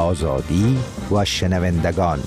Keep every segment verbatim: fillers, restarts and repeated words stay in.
آزادی و شنوندگان.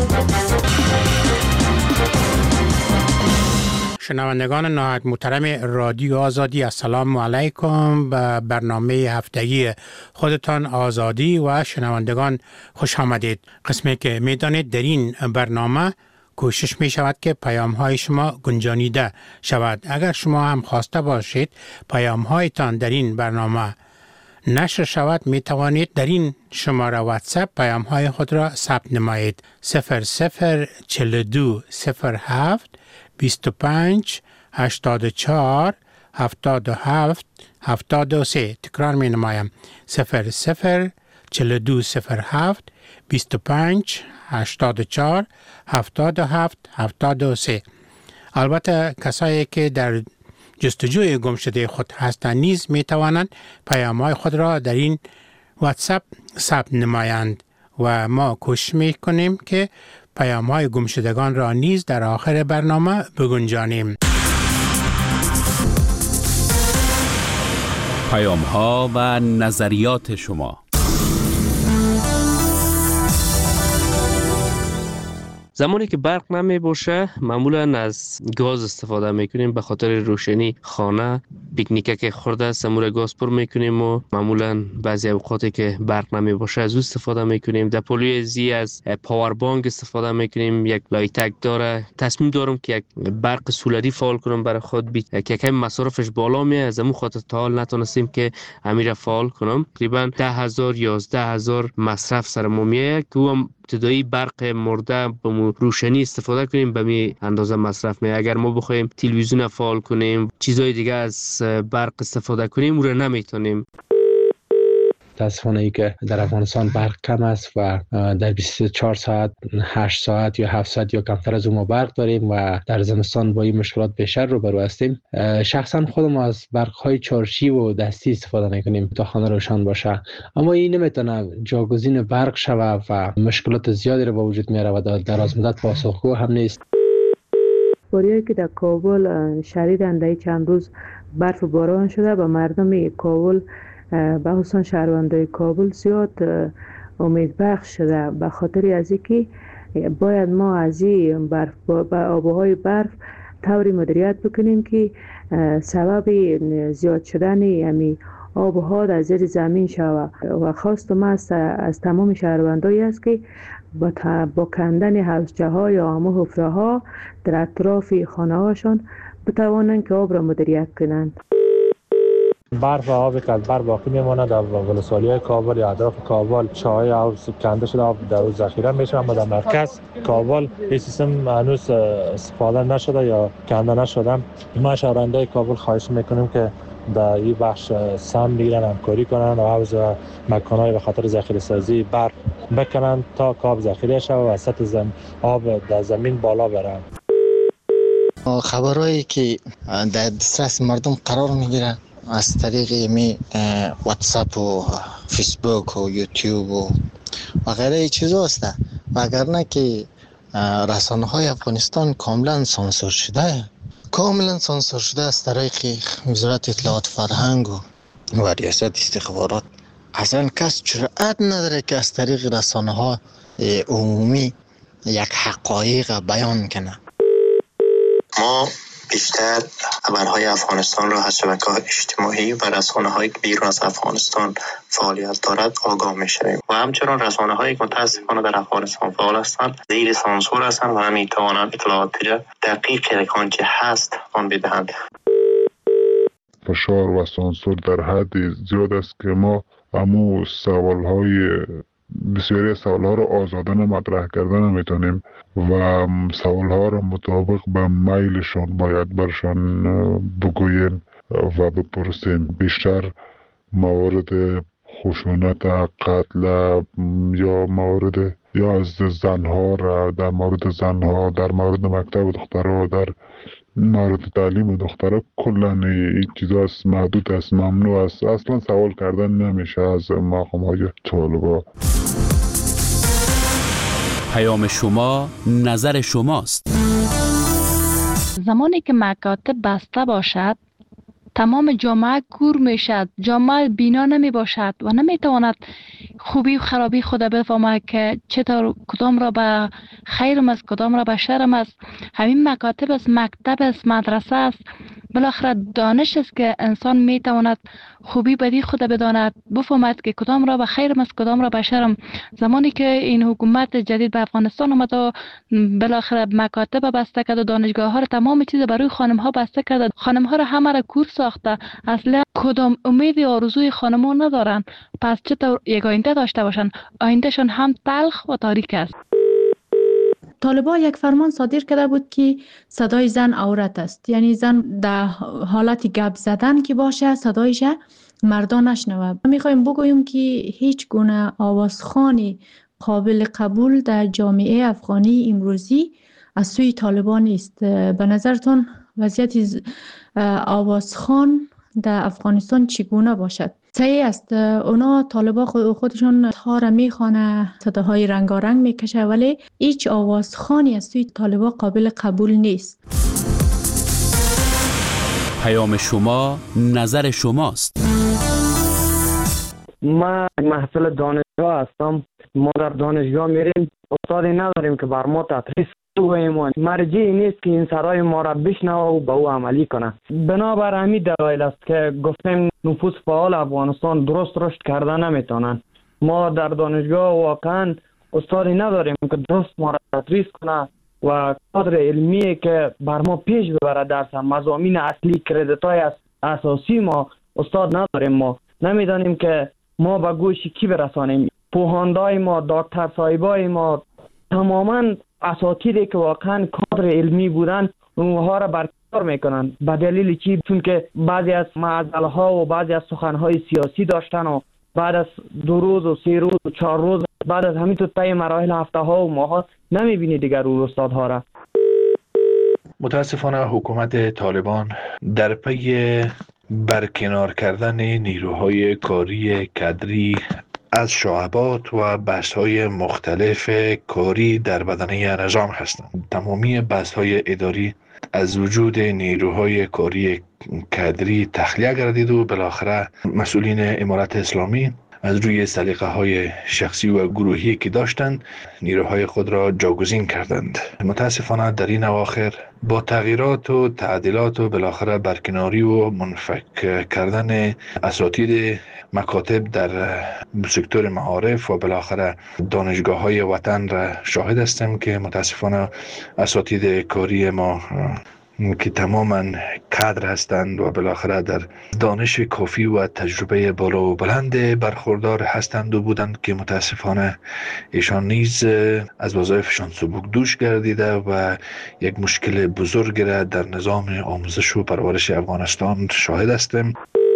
شنوندگان نهایت محترم رادیو آزادی، السلام علیکم. به برنامه هفتگی خودتان آزادی و شنوندگان خوش آمدید. قسمی که میدانید در این برنامه کوشش می شود که پیام های شما گنجانیده شود. اگر شما هم خواسته باشید پیام هایتان در این برنامه نشر شود، می توانید در این شماره واتساپ پیام های خود را ثبت نمایید. صفر صفر چهل و دو صفر هفت بیست و پنج هشتاد و چهار هفتاد و هفت هفتاد و سه. تکرار می نمایم. صفر صفر چهل و دو صفر هفت بیست و پنج هشتاد و چهار هفتاد و هفت هفتاد و سه. البته کسایی که در جستجوی گم شده خود هستند نیز می توانند پیام‌های خود را در این واتساپ ثبت نمایند و ما کوشش می کنیم که پیام‌های گم شدگان را نیز در آخر برنامه بگنجانیم. پیام‌ها و نظریات شما. زمانی که برق نمی باشه معمولا از گاز استفاده میکنیم به خاطر روشنی خانه. پیکنیکه که خورده سمور گاز پر میکنیم و معمولا بعضی اوقاتی که برق نمی باشه از او استفاده میکنیم. در پولوی زی از پاور بانک استفاده میکنیم. یک لایتک داره. تصمیم دارم که یک برق سولری فعال کنم برای خود بی که کم مصرفش بالا میه، از همون خاطر تا حال نتونستیم که امیر فعال کنم. تقریبا ده هزار یازده هزار مصرف سر ما میه که هم ابتدایی برق مرده به روشنی استفاده کنیم به می اندازه مصرف می. اگر ما بخوایم تلویزیون فعال کنیم چیزای دیگه از برق استفاده کنیم او را نمیتونیم. متاسفانه ای که در افغانستان برق کم است و در بیست و چهار ساعت هشت ساعت یا هفت ساعت یا کمتر از اون ما برق داریم و در زمستان با این مشکلات بیشتر روبرو هستیم. شخصا خودم از برق های چارچی و دستی استفاده میکنیم تا خانه روشن باشه، اما این نمیتونه جاگزین برق شوه و مشکلات زیادی رو به وجود میاره و در دراز مدت پاسخگو هم نیست. باریایی که در کابل شدیداً در چند روز برف و باران شده و مردم کابل به خصوص شهروندای کابل زیاد امید بخش شده، به خاطر از اینکه باید ما از این برف با آبهای برف طوری مدیریت بکنیم که سبب زیاد شدن یعنی آبها در زیر زمین شود و خواست ما از, از تمام شهروندایی است که با, با کندن حوضچه ها یا همه حفره ها در اطراف خانه هاشون بتوانند که آب را مدیریت کنند. برف و آبی که از برف باقی میمونه در ولسوالی‌های کابل یا اطراف کابل چاهای آب کنده شده آب در روز ذخیره میشه، اما در مرکز کابل این سیستم هنوز استفاده نشده یا کنده نشده. ما شهروندان کابل خواهش میکنیم که در این بخش سهم بگیرن، همکاری کنن و حوض و مکان‌های به خاطر ذخیره سازی برف بکنن تا آب ذخیره شود و سطح زم آب در زمین بالا بره. خبرایی که در دسترس مردم قرار میگیره از طریق می واتساپ و فیسبوک و یوتیوب و و غیره چیزا است و اگر نه که رسانه های افغانستان کاملا سانسور شده کاملا سانسور شده از طریق وزارت اطلاعات فرهنگ و, و ریاست استخبارات. اصلا کس جرأت نداره که از طریق رسانه ها عمومی یک حقایق بیان کنه. ما بیشتر خبرهای افغانستان را از شبکه‌های اجتماعی و رسانه‌های بیرون از افغانستان فعالیت دارد آگاه می‌شویم و همچنین رسانه‌هایی که متأسفانه در افغانستان فعال هستند زیر سانسور هستند و نمی‌توانند اطلاعاتی را دقیق آنچه هست آن بدهند. فشار و سانسور در حد زیاد است که ما همو سوال‌های بسیاری سوال‌ها را آزادانه مطرح کردن نمی‌تونیم و سوال‌ها را مطابق به میلشان باید برشان بگوییم و بپرسیم. بیشتر موارد خشونت، قتل یا موارد یا از زنها را در مورد زنها، در مورد مکتب دخترها، در مورد تعلیم دخترها کلا این چیزا است، محدود است، ممنوع است. اصلا سوال کردن نمیشه از مقام‌های طالبا. پیام شما نظر شماست. زمانی که مکاتب بسته باشد تمام جامعه کور میشد، جامعه بینا نمی باشد و نمی تواند خوبی و خرابی خود بفهمد که چطور کدام را به خیرم است، کدام را به شرم است. همین مکاتب است، مکتب است، مدرسه است، بالاخره دانش است که انسان می تواند خوبی بدی خود بداند، بفهمد که کدام را به خیرم است، کدام را به شرم. زمانی که این حکومت جدید به افغانستان آمد و بالاخره مکاتب بسته کرد و دانشگاه ها را، تمام چیز برای خانم ها بسته کرد، خانم ها را همه را کور ساخته، اصلا کدام امید آرزوی خانم ها ندارن. پس چطور یک آینده داشته باشن؟ آیندهشان هم تلخ و تاریک است. طالبان یک فرمان صادر کرده بود که صدای زن عورت است، یعنی زن در حالت گپ زدن که باشه صدایش مردان نشنوه. میخوایم بگوییم که هیچ گونه آوازخوانی قابل قبول در جامعه افغانی امروزی از سوی طالبان نیست. به نظرتون وضعیت آوازخوان در افغانستان چگونه باشد؟ صحیح است، اونا طالبان خودشون ها را میخوانه، صداهای رنگارنگ میکشه، ولی هیچ آوازخوانی از سوی طالبان قابل قبول نیست. پیام شما نظر شماست. ما محصل دانشگاه هستم. ما در دانشگاه میریم، استادی نداریم که بر ما تدریس کنه. مرجعی نیست که این صدای ما را بشنوه و به او عملی کنه. بنابر همین دلایل است که گفتیم نفوذ فعال افغانستان درست رشد کرده نمیتونن. ما در دانشگاه واقعا استادی نداریم که درست ما را تدریس کنه و کادر علمی که بر ما پیش ببره درس مضامین اصلی کردیتای اساسی ما استاد نداریم. ما نمیدانیم که ما به گوش کی برسانیم. پوهاندای ما، دکتر صاحبای ما، تماما اساتیدی که واقعا کادر علمی بودن اونها را برکنار میکنن. به دلیل چی؟ چون که بعضی از معضله ها و بعضی از سخن های سیاسی داشتن و بعد از دو روز و سه روز و چهار روز بعد از همین تو طی مراحل هفته ها و ماه ها نمیبینی دیگر اون استادها را. متاسفانه حکومت طالبان در پی برکنار کردن نیروهای کاری کادری از شعبات و بست‌های مختلف کاری در بدنه نظام هستند. تمامی بست‌های اداری از وجود نیروهای کاری کادری تخلیه گردید و بالاخره مسئولین امارت اسلامی از روی سلیقه های شخصی و گروهی که داشتند نیروهای خود را جاگزین کردند. متاسفانه در این اواخر با تغییرات و تعدیلات و بالاخره برکناری و منفک کردن اساتید مکاتب در سکتور معارف و بالاخره دانشگاه های وطن را شاهد هستم که متاسفانه اساتید کاری ما که تماما کادر هستند و بالاخره در دانش کافی و تجربه بالا و بلند برخوردار هستند و بودند که متاسفانه ایشان نیز از وظایفشان سبک دوش گردیده و یک مشکل بزرگ را در نظام آموزش و پرورش افغانستان شاهد هستیم.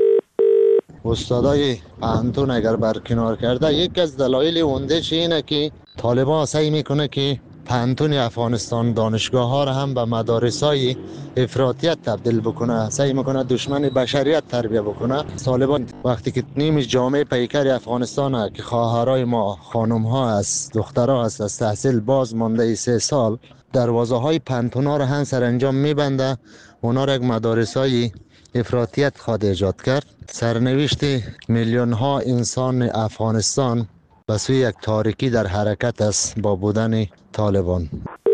استادای پانتون اگر برکنار کرده، یک از دلایل اوندهش اینه که طالبان سعی میکنه که پانتون افغانستان دانشگاه ها را هم به مدارس های افراطیت تبدیل بکنه، سعی میکنه دشمن بشریت تربیه بکنه. طالبان وقتی که نیم جامعه پیکر افغانستان که خواهرای ما خانم ها است، دخترها است، از تحصیل باز مانده سه سال، دروازه های پانتون ها را هم سرانجام میبنده، اونا را یک مدارس های افراطیت خواد ایجاد کرد. سرنوشت میلیون ها انسان افغانستان به سوی یک تاریکی در حرکت است با بودن طالبان.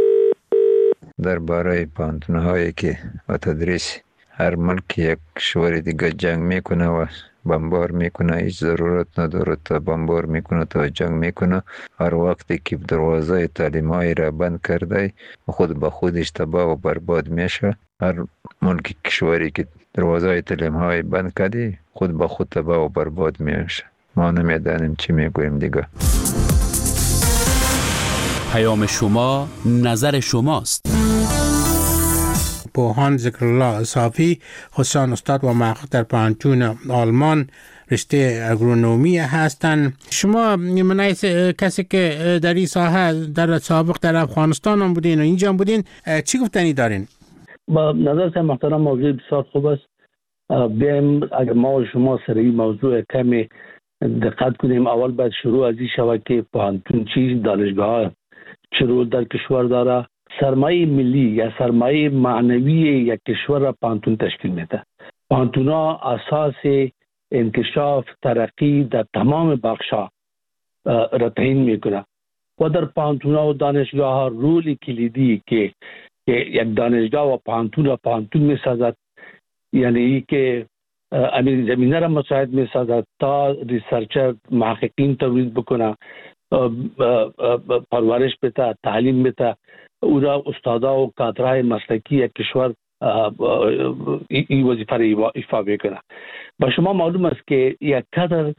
درباره پانتون‌هایی که و تدریس هر ملک یک کشور دیگه جنگ میکنه و بمبار میکنه، هیچ ضرورت نداره تا بمبار میکنه تا جنگ میکنه. هر وقتی که دروازه تعلیم‌های را بند کرده خود به خودش تباه و برباد میشه. هر ملک کشوری که دروازه تعلیم‌های بند کرده خود به خود تباه و برباد میشه. ما نمیدانیم چی میگوییم دیگه. پیام شما نظر شماست. پوهان ذکرالله صافی، خصوصا استاد و محقق در پانتون آلمان رشته اگرونومی هستند. شما من کسی که در این ساحه در سابق در افغانستان هم بودین و اینجا هم بودین، چی گفتنی دارین؟ با نظر محترم موضوع بسیار خوب است. بیایم اگر ما و شما سر این موضوع کمی دقت کنیم. اول باید شروع از این شود که پانتون چیز، دانشگاه چه رول در کشور داره. سرمایه ملی یا سرمایه معنوی یک کشور را پانتون تشکیل میده. پانتونا اساس انکشاف ترقی در تمام بخش‌ها را تعیین میکنه و در پانتونا و دانشگاه ها رولی کلیدی که یک دانشگاه و پانتون را پانتون میسازد، یعنی که امیر زمینه را مساعد میسازد تا ریسرچر محققین تولید بکنه، پرورش بده، تعلیم بده، او را استادا و کادرهای مسلکی یک کشور این وظیفه را ایفا بکنه. با شما معلوم است که یک کادر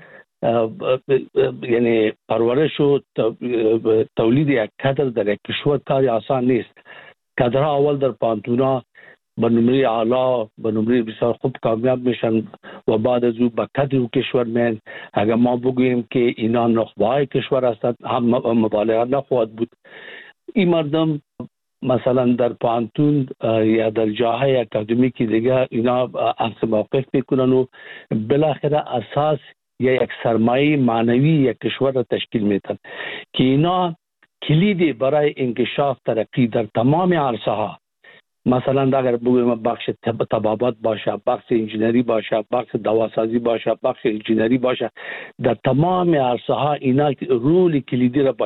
یعنی پرورش و تولید یک کادر در یک کشور کاری آسان نیست. کادرها اول در پانتونا به نمره اعلا به نمره بسیار خوب کامیاب میشن و بعد از او به کادر کشور میان. اگر ما بگوییم که اینا نخبه‌های کشور هستند هم مبالغه نخواهد بود. این مردم مثلا در پانتون یا در جاهای اکادمیکی دیگه اینا عکس موقف میکنن و بالاخره اساس یا یک سرمایه معنوی یک کشور را تشکیل میدن که اینا کلیدی برای انکشاف ترقی در تمام عرصه ها، مثلا اگر بگویم بخش طبابت باشه، بخش انجینری باشه، بخش دواسازی باشه، بخش انجینری باشه، در تمام عرصه ها اینا رول کلیدی را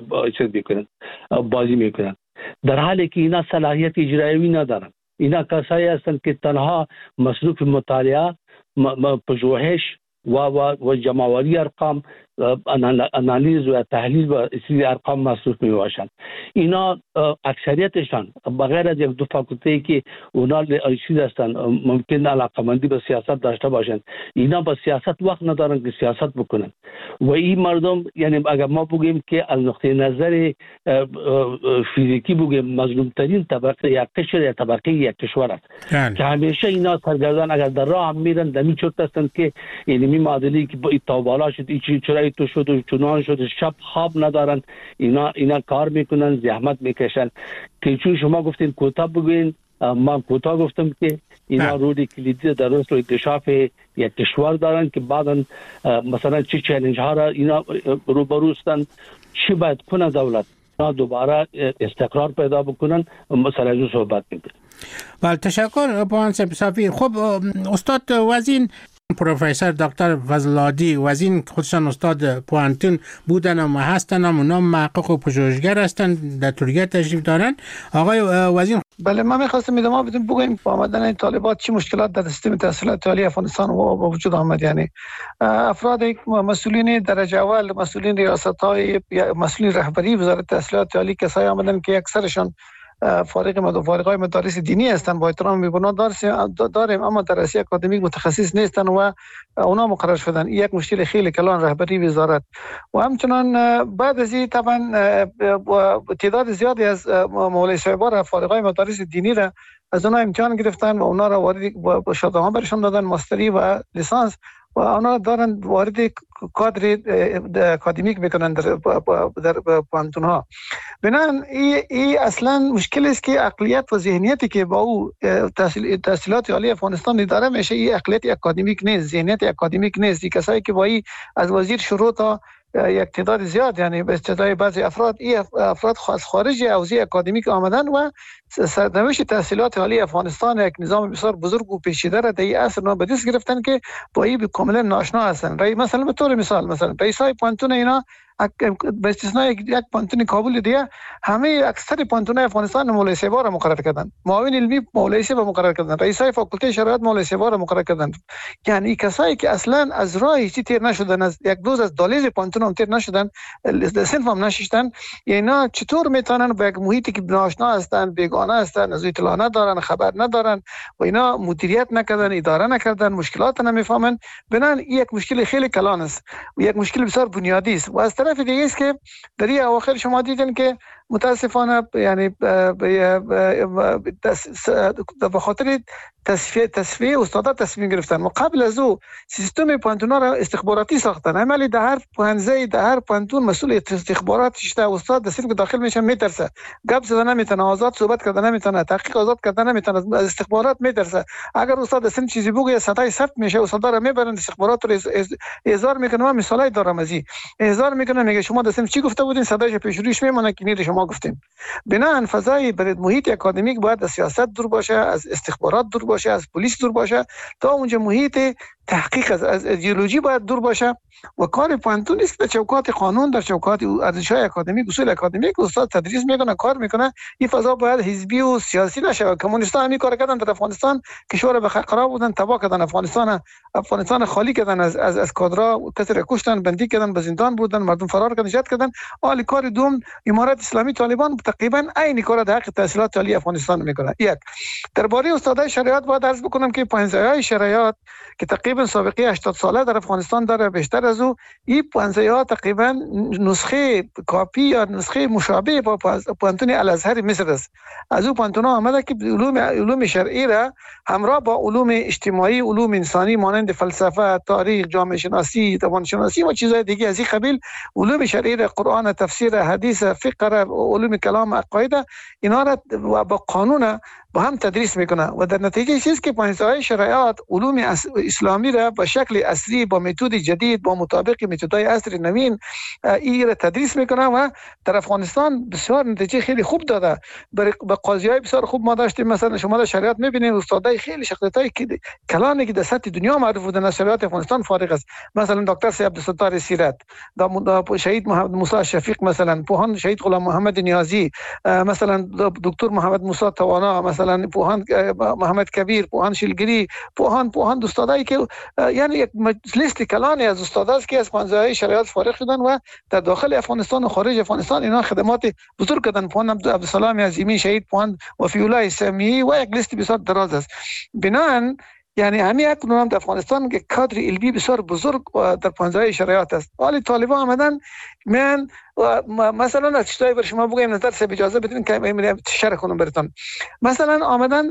بازی میکنن، در حالی که اینا صلاحیت اجرایی ندارن. اینا کسایی هستند که تنها مصروف مطالعه، پژوهش و و و جمع‌آوری ارقام، انالیز و تحلیل و اصلی ارقام مصروف می باشند. اینا اکثریتشان بغیر از یک دو فاکولته که اونا چیز هستند ممکن علاقمندی به سیاست داشته باشند، اینا با سیاست وقت ندارن که سیاست بکنن. و این مردم یعنی اگر ما بگیم که از نقطه نظر فیزیکی بگیم مظلوم ترین طبقه یک کشور یا طبقه یک کشور است که همیشه اینا سرگردان اگر در راه هم میرن دمی چرت هستند که یعنی می معادلی که با بالا شد این چرایی تو شد و چنان شد، شب خواب ندارن، اینا اینا کار میکنن، زحمت میکشن که چون شما گفتین کوتاه بگوین، من کوتاه گفتم که اینا رولی کلیدی در رشد و اکتشاف یک کشور دارن که بعدا مثلا چه چالش ها را اینا روبرو هستند، چی باید کنه دولت تا دوباره استقرار پیدا بکنن، مثلا از صحبت میکنن. بله تشکر پوان سفیر. خب استاد وزین پروفسور دکتر فضل‌العادی وزین خودشان استاد پوانتون بودن و هستن، اونا محقق و پژوهشگر هستن، در ترکیه تشریف دارن. آقای وزین بله من می‌خواستم ادامه بدم بگویم با آمدن طالبات چه مشکلات در سیستم تحصیلات عالی افغانستان و وجود آمد. یعنی افراد مسئولین درجه اول، مسئولین ریاست‌های، مسئولین رهبری وزارت تحصیلات عالی کسایی آمدن که اکثرشان فارغ مد فارغای مدارس دینی هستند، با احترام می‌بینم داریم اما درسی اکادمیک متخصص نیستند و اونا مقرر شدن. یک مشکل خیلی کلان رهبری وزارت و همچنان بعد از این طبعا تعداد زیادی از مولای صاحبان فارغای مدارس دینی را از اونا امتحان گرفتن و اونا را وارد شهادت‌ها برشان دادن، ماستری و لیسانس، و اونا دارن وارد کادر اکادمیک میکنن در در پانتون ها. بنابراین این ای اصلا مشکل است که عقلیت و ذهنیتی که با او تحصیل تحصیلات عالی افغانستان داره میشه، این عقلیت اکادمیک نیست، ذهنیت اکادمیک نیست. این کسایی که با این از وزیر شروع تا یک تعداد زیاد یعنی به اصطلاح بعضی افراد این افراد از خارج حوزه اکادمیک آمدن و سرنوشت تحصیلات عالی افغانستان یک نظام بسیار بزرگ و پیچیده را در این عصر نو به دست گرفتن که با این کاملا ناآشنا هستند. مثلا به طور مثال مثلا رئیسای پانتون اینا به استثنای یک پانتون کابل دیگه همه اکثر پانتون افغانستان مولای صاحبا را مقرر کردن، معاون علمی مولای صاحب مقرر کردن، رئیسای فاکولته شرایط مولای صاحبا را مقرر کردن. یعنی کسایی که اصلا از راه هیچ تیر نشدن، از یک دوز از دالیز پانتون هم تیر نشدن، صنف هم نشستن، اینا چطور میتونن با یک محیطی که ناآشنا هستن، بیگانه هستن، از اطلاع ندارن، خبر ندارن و اینا مدیریت نکردن، اداره نکردن، مشکلات نمیفهمن. بنان یک مشکل خیلی کلان است و یک مشکل بسیار بنیادی است. و از طرف دیگه است که در این اواخر شما دیدن که متاسفانه یعنی به خاطر تصفیه تصفیه استادا تصمیم گرفتن و قبل از او سیستم پانتونا را استخباراتی ساختن. عملی در هر پانزه در هر پانتون مسئول استخبارات شده، استاد در صف داخل میشه میترسه، گپ زدن نمیتونه، آزاد صحبت کردن نمیتونه، تحقیق آزاد کردن نمیتونه، از استخبارات میترسه. اگر استاد اصلا چیزی بگه صدای ثبت میشه، استادا را میبرن استخبارات رو احضار میکنه. من مثالای دارم از این احضار میکنه، میگه شما اصلا چی گفته بودین، صدایش پیش رویش میمونه که نیره شما شما گفتیم. بنابراین فضای برای محیط اکادمیک باید از سیاست دور باشه، از استخبارات دور باشه، از پلیس دور باشه، تا اونجا محیط تحقیق از, از ایدئولوژی باید دور باشه و کار پانتون نیست در چوکات قانون، در چوکات ارزش‌های اکادمیک، اصول اکادمیک استاد تدریس میکنه، کار میکنه. این فضا باید حزبی و سیاسی نشه. کمونیست‌ها همین کار کردن در افغانستان، کشور به خراب بودن، تباه کردن افغانستان، افغانستان خالی کردن از از از کادرها، کسی را کشتن، بندی کردن، به زندان بردن، مردم فرار کردن، نجات کردن. حالی کار دوم امارت اسلامی طالبان تقریبا عین کار در حق تحصیلات عالی افغانستان میکنه. یک درباره استادای شریعت باید عرض بکنم که پنجه‌های شریعت که تقریبا سابقه هشتاد ساله در افغانستان داره، بیشتر از او این پنجه‌ها تقریبا نسخه کاپی یا نسخه مشابه با پانتون الازهر مصر است. از او پانتون ها آمده که علوم علوم شرعی را همراه با علوم اجتماعی، علوم انسانی مانند فلسفه، تاریخ، جامعه شناسی، زبان شناسی و چیزهای دیگه از این قبیل، علوم شرعی را، قرآن، تفسیر، حدیث، فقه را، علوم کلام، عقاید، اینا را با قانون با هم تدریس میکنه و در نتیجه چیز که پنجه‌های شریعت علوم اسلامی را به شکل اصلی با متد جدید با مطابق متدهای عصر نوین این را تدریس میکنه و در افغانستان بسیار نتیجه خیلی خوب داده. برای قاضیای بسیار خوب ما داشتیم. مثلا شما در شریعت میبینید استادای خیلی شخصیتای کلانی که در سطح دنیا معروف بودن از شریعت افغانستان فارغ است. مثلا دکتر سید عبدالستار سیرت، شهید محمد موسی شفیق، مثلا پوهان شهید غلام محمد نیازی، مثلا دکتر محمد موسی توانا، مثلا پوهان محمد کبیر، پوهان شیلگری، پوهان پوهان استادایی که یعنی یک لیست کلانی از استاداست که از پنجه‌های شریعت فارغ شدن و در داخل افغانستان و خارج افغانستان اینا خدمات بزرگ کردن. پوهان عبدالسلام عظیمی شهید، پوهان وفی الله سمیعی و یک لیست بسیار دراز است. بنابراین یعنی همین یک نام در افغانستان که کادر علمی بسیار بزرگ در پنجه‌های شریعت است. حالی طالبان آمدن من مثلا از چیزایی بر شما بگم نظر سه اجازه بدین که شرح کنم براتون. مثلا آمدن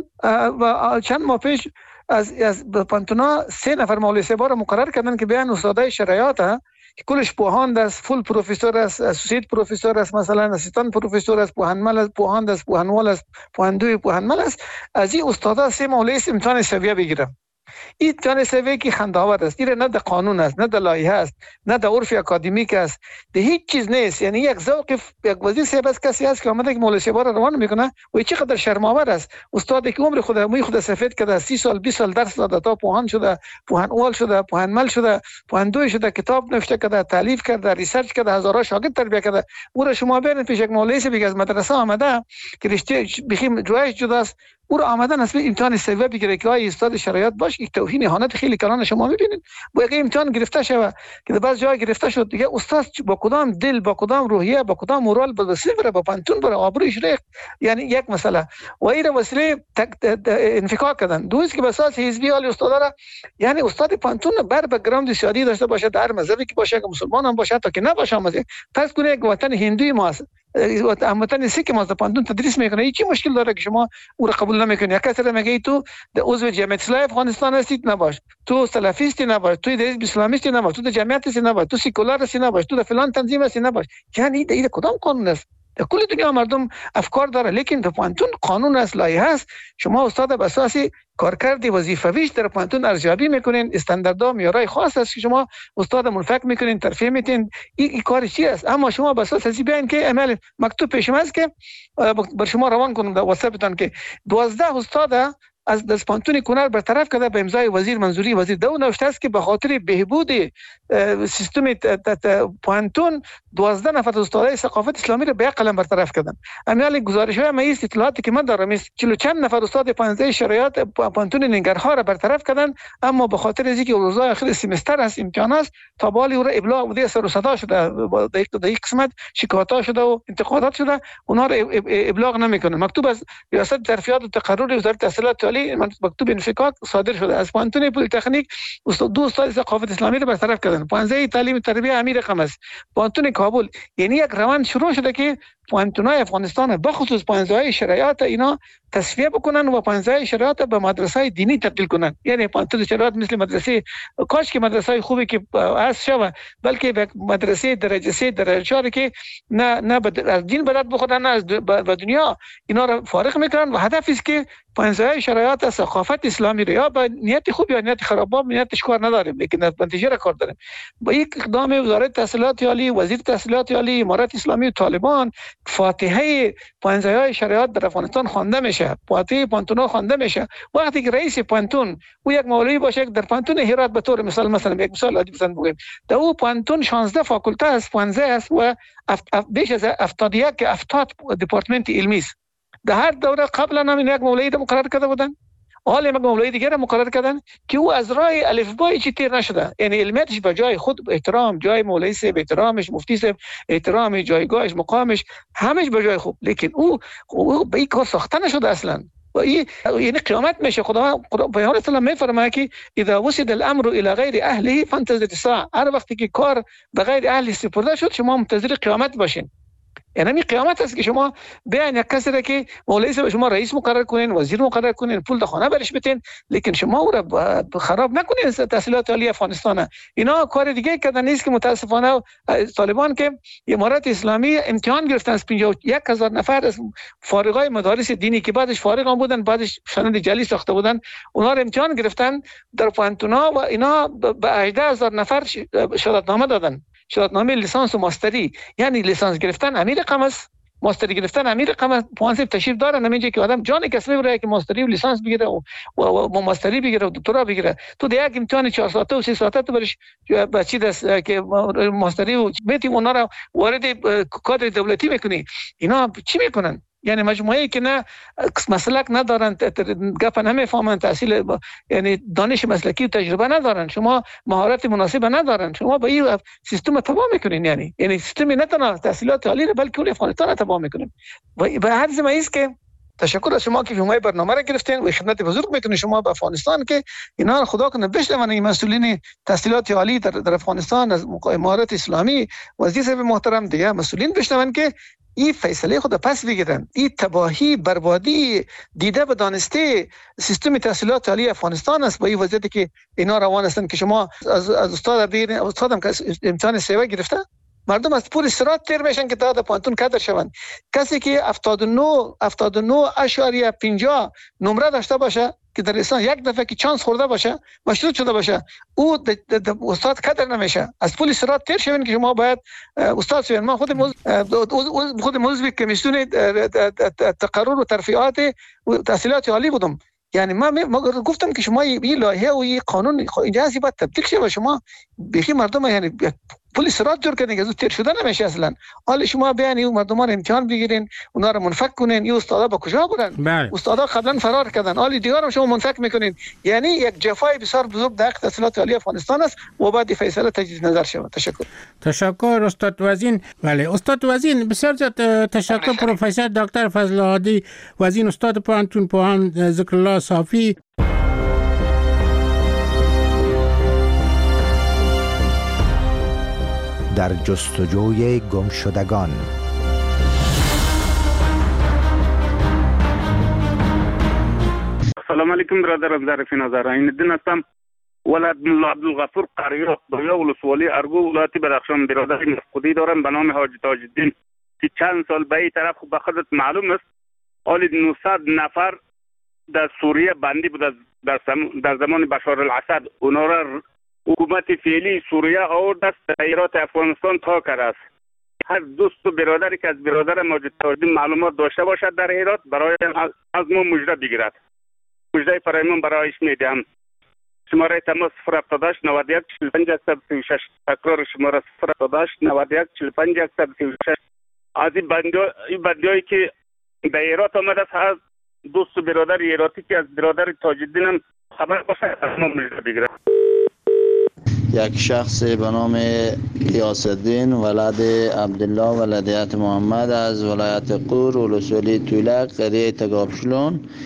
و چند ماه پیش از از پانتونا سه نفر مولوی صاحب را مقرر کردن که بیان استادای شریعت که کلش پوهاند است، فول پروفسور است، اسوسییت پروفسور است، مثلا اسیستان پروفسور است، پوهنمل است، پوهاند است، پوهنوال است، پوهندوی پوهنمل است. از این استادا سه مولوی امتحان سویه بگیرم. این امتحان سویه که خنداور است. این نه در قانون است، نه در لایحه است، نه در عرف اکادمیک است، ده هیچ چیز نیست. یعنی یک ذوق یک وزیر صاحب است، کسی است که آمده که مولوی صاحب را روان میکنه و چقدر شرم‌آور است. استادی که عمر خود موی خود سفید کرده، سی سال بیست سال درس داده تا پوهان شده، پوهنوال شده، پوهنمل شده، پوهندوی شده، کتاب نوشته کرده، تالیف کرده، ریسرچ کرده، هزارها شاگرد تربیت کرده. او را شما ببینید پیش یک مولوی صاحب از مدرسه آمده که رشته بخیم جوایش جداست، او را آمدن اصلا امتحان سویه بگیره که آیا استاد شریعت باش. یک توهین اهانت خیلی کلان شما میبینید. با یک امتحان گرفته شوه که در بعض جای گرفته شد دیگه استاد با کدام دل، با کدام روحیه، با کدام مورال به صفر با پانتون بره آبروش ریخت. یعنی یک مسئله و این وسیله انفکاک کردن. دوست که به اساس حزبی حال استاد را، یعنی استاد پانتون بر بک‌گراند سیاسی داشته باشه، در مذهبی که باشه، که مسلمان هم باشه تا که نباشه، مزه پس کنه یک وطن هندوی ماست، وطن سیک ماست، پانتون تدریس میکنه. این چی مشکل داره که شما او را قبول نمیکنی؟ یک کسی میگه تو در عضو جمعیت اسلامی افغانستان هستید نباش، تو سلفیستی نباش، تو حزب اسلامیستی نباش، تو در جمعیت هستی نباش، تو سکولار هستی نباش، تو در فلان تنظیم هستی نباش. یعنی این کدام قانون است؟ در کل دنیا مردم افکار داره، لیکن در پانتون قانون است، لایحه است. شما استاد به اساس کارکرد وظیفویش در پانتون ارزیابی میکنین، استانداردها معیارهای خاص است که شما استاد منفک میکنین، ترفیع میتین. این ای کار چی است؟ اما شما به اساس ازی بیان که عمل مکتوب پیشم است که بر شما روان کنم در واتساپتون که دوازده استاد از دست پانتون کنر برطرف کرده به امضای وزیر منظوری وزیر. دو نوشته است که به خاطر بهبود سیستم پانتون دوازده نفر استادای ثقافت اسلامی را به قلم برطرف کردن. امیال گزارش‌های ما اطلاعاتی که من دارم است چهل چند نفر استاد پانزده شریعت پانتون ننگرهار را برطرف کردن، اما به خاطر از اینکه روزهای آخر سمستر است، امتحان است، تا بالی او را ابلاغ بوده، سر و صدا شده، در یک قسمت شکایت‌ها شده و انتقادات شده، اونها را ابلاغ نمیکنن. مکتوب از ریاست ترفیعات و تقرر وزارت تحصیلات عالی مکتوب انفکاک صادر شده. از پانتون پلی تکنیک دو استاد ثقافت اسلامی را برطرف کردن. پانزده تعلیم تربیت امیر رقم است. پانتون کابل. یعنی یک روند شروع شده که پانتونای افغانستان بخصوص پانزده شریعت اینا تصفیه بکنن و پانزده شرایط به مدرسه دینی تبدیل کنن. یعنی پانزده شرایط مثل مدرسه کاش که مدرسه خوبی که از شوه، بلکه به مدرسه درجه سه درجه چهار که نه نه از دین بلد بخورن نه از به دنیا، اینا را فارغ میکنن و هدف است که پانزده شرایط از ثقافت اسلامی رو یا به نیت خوب یا نیت خراب، نیتش کار نداریم لیکن نتیجه را کار داریم. با یک اقدام وزارت تحصیلات عالی، وزیر تحصیلات عالی، امارت اسلامی و طالبان، فاتحه پانزده شرایط در افغانستان خوانده میشه، فاتحه پانتون خوانده میشه. وقتی که رئیس پانتون او یک مولوی باشه در پانتون هرات به طور مثال مثلا یک مثال عادی بزنم بگیم در او پانتون شانزده فاکولته است، پانزده است و بیش از هفتاد و یک هفتاد دپارتمنت علمی است. در هر دوره قبلا هم یک مولوی را مقرر کرده بودن، حالا یک مولوی دیگه را مقرر کردن که او از راه الفبای چی تیر نشده، یعنی علمیتش به جای خود احترام، جای مولوی صاحب احترامش، مفتی صاحب احترام، جایگاهش، مقامش همش به جای خوب، لیکن او او به این کار ساخته نشده اصلا. و این یعنی قیامت میشه. خدا پیامبر اسلام میفرماید که اذا وسد الامر الى غیر اهله فانتظر الساعه، هر وقتی که کار به غیر اهل سپرده شد شما منتظر قیامت باشین. یعنی می قیامت است که شما بیان یک کسی را که مولوی صاحب شما رئیس مقرر کنین، وزیر مقرر کنین، پول در خانه برش بدین، لیکن شما او را خراب نکنین تحصیلات عالی افغانستان. اینا کار دیگه کردن نیست که متاسفانه طالبان که امارت اسلامی امتحان گرفتن از پنجاه و یک هزار نفر از فارغای مدارس دینی که بعدش فارغ هم بودن، بعدش سند جعلی ساخته بودن، اونا را امتحان گرفتن در پانتونا و اینا به هجده هزار نفر شهادتنامه دادن، شهادتنامه لیسانس و ماستری. یعنی لیسانس گرفتن امیر رقم است، ماستری گرفتن امیر رقم است. پوانسیب تشریف دارن همینجا که آدم جان کسب بره که ماستری و لیسانس بگیره و و, و ماستری بگیره و دکترا بگیره. تو دیگه یک امتحان چهار ساعته و سه ساعته تو برش بچی دست که ماستری و میتی اونا را وارد کادر دولتی میکنی. اینا چی میکنن؟ یعنی مجموعه‌ای که نه مسلک ندارن، گپ نمیفهمن، تحصیل یعنی دانش مسلکی و تجربه ندارن، شما مهارت مناسب ندارن، شما با این سیستم تباه میکنین. یعنی یعنی سیستم نه تنها تحصیلات عالی بلکه کل افغانستان تباه میکنین. و به هر زمینه است که تشکر از شما که شما برنامه را گرفتین و خدمت بزرگ میکنین شما به افغانستان که اینا خدا کنه بشنون این مسئولین تحصیلات عالی در, در افغانستان از امارت اسلامی، وزیر صاحب محترم دیگه مسئولین بشنون که این فیصله خود پس بگیرن. این تباهی بربادی دیده به دانسته سیستم تحصیلات عالی افغانستان است با این وضعیتی که اینا روان هستند که شما از از استاد بگیرین. استادم که امتحان سیوا گرفته، مردم از پول استرات تیر میشن که تا در پانتون کادر شوند. کسی که هفتاد و نه اشاریه پنجاه نمره داشته باشه که در لیسانس یک دفعه که چانس خورده باشه، مشروط شده باشه، او د د استاد کادر نمیشه. از پول استرات تیر شوین که شما باید استاد شوین. من خود موز خود موضوع کمیسیون تقرر و ترفیعات تحصیلات عالی بودم. یعنی ما ما گفتم که شما این لایحه و این قانون اینجا هستی باید تبدیل شه و شما بیخی مردم یعنی پول استرات جور کردین که از تیر شده نمیشه اصلا. حالا شما بیان این مردمان امتحان بگیرین، اونا رو منفک کنین. این استادا با کجا برن؟ استادا قبلا فرار کردن، حالا دیگه شما منفک میکنین. یعنی یک جفای بسیار بزرگ در تحصیلات عالی افغانستان است و بعد فیصله تجدید نظر شود. تشکر. تشکر استاد وزین. بله استاد وزین بسیار زیاد تشکر. پروفسور دکتر فضل هادی وزین استاد پانتون پوهان ذکر الله صافی. در جستجوی گمشدگان. السلام علیکم برادران، ظریفی نظر این الدین هستم، ولد ملا عبدالغفور قریات بایا ولسوالی ارگو ولایت بدخشان. برادر مفقودی دارم به نام حاجی تاج الدین که چند سال به این طرف به خودت معلوم است حالی نهصد نفر در سوریه بندی بود در در زمان بشار الاسد. اونا را حکومت فعلی سوریه آورد است در ایرات افغانستان تا کرده است. هر دوست و برادری که از برادر ماجد تاج معلومات داشته باشد در ایرات برای از ما مجرد بگیرد. مجرد فرایمان برایش میدهم. شماره تماس صفر هفتاد و هشت نود و یک چهل و پنج صد و سی و شش. تکرار شماره صفر هفتاد و هشت نود و یک چهل و پنج صد و سی و شش. از این بندیایی که در ایرات آمده است، هر دوست و برادر ایراتی که از برادر تاج الدین هم خبر باشه از ما مجرد بگیرد. یک شخص به نام غیاث الدین ولد عبدالله ولدیت محمد از ولایت قور ولسوالی تولک قریه تگابشلون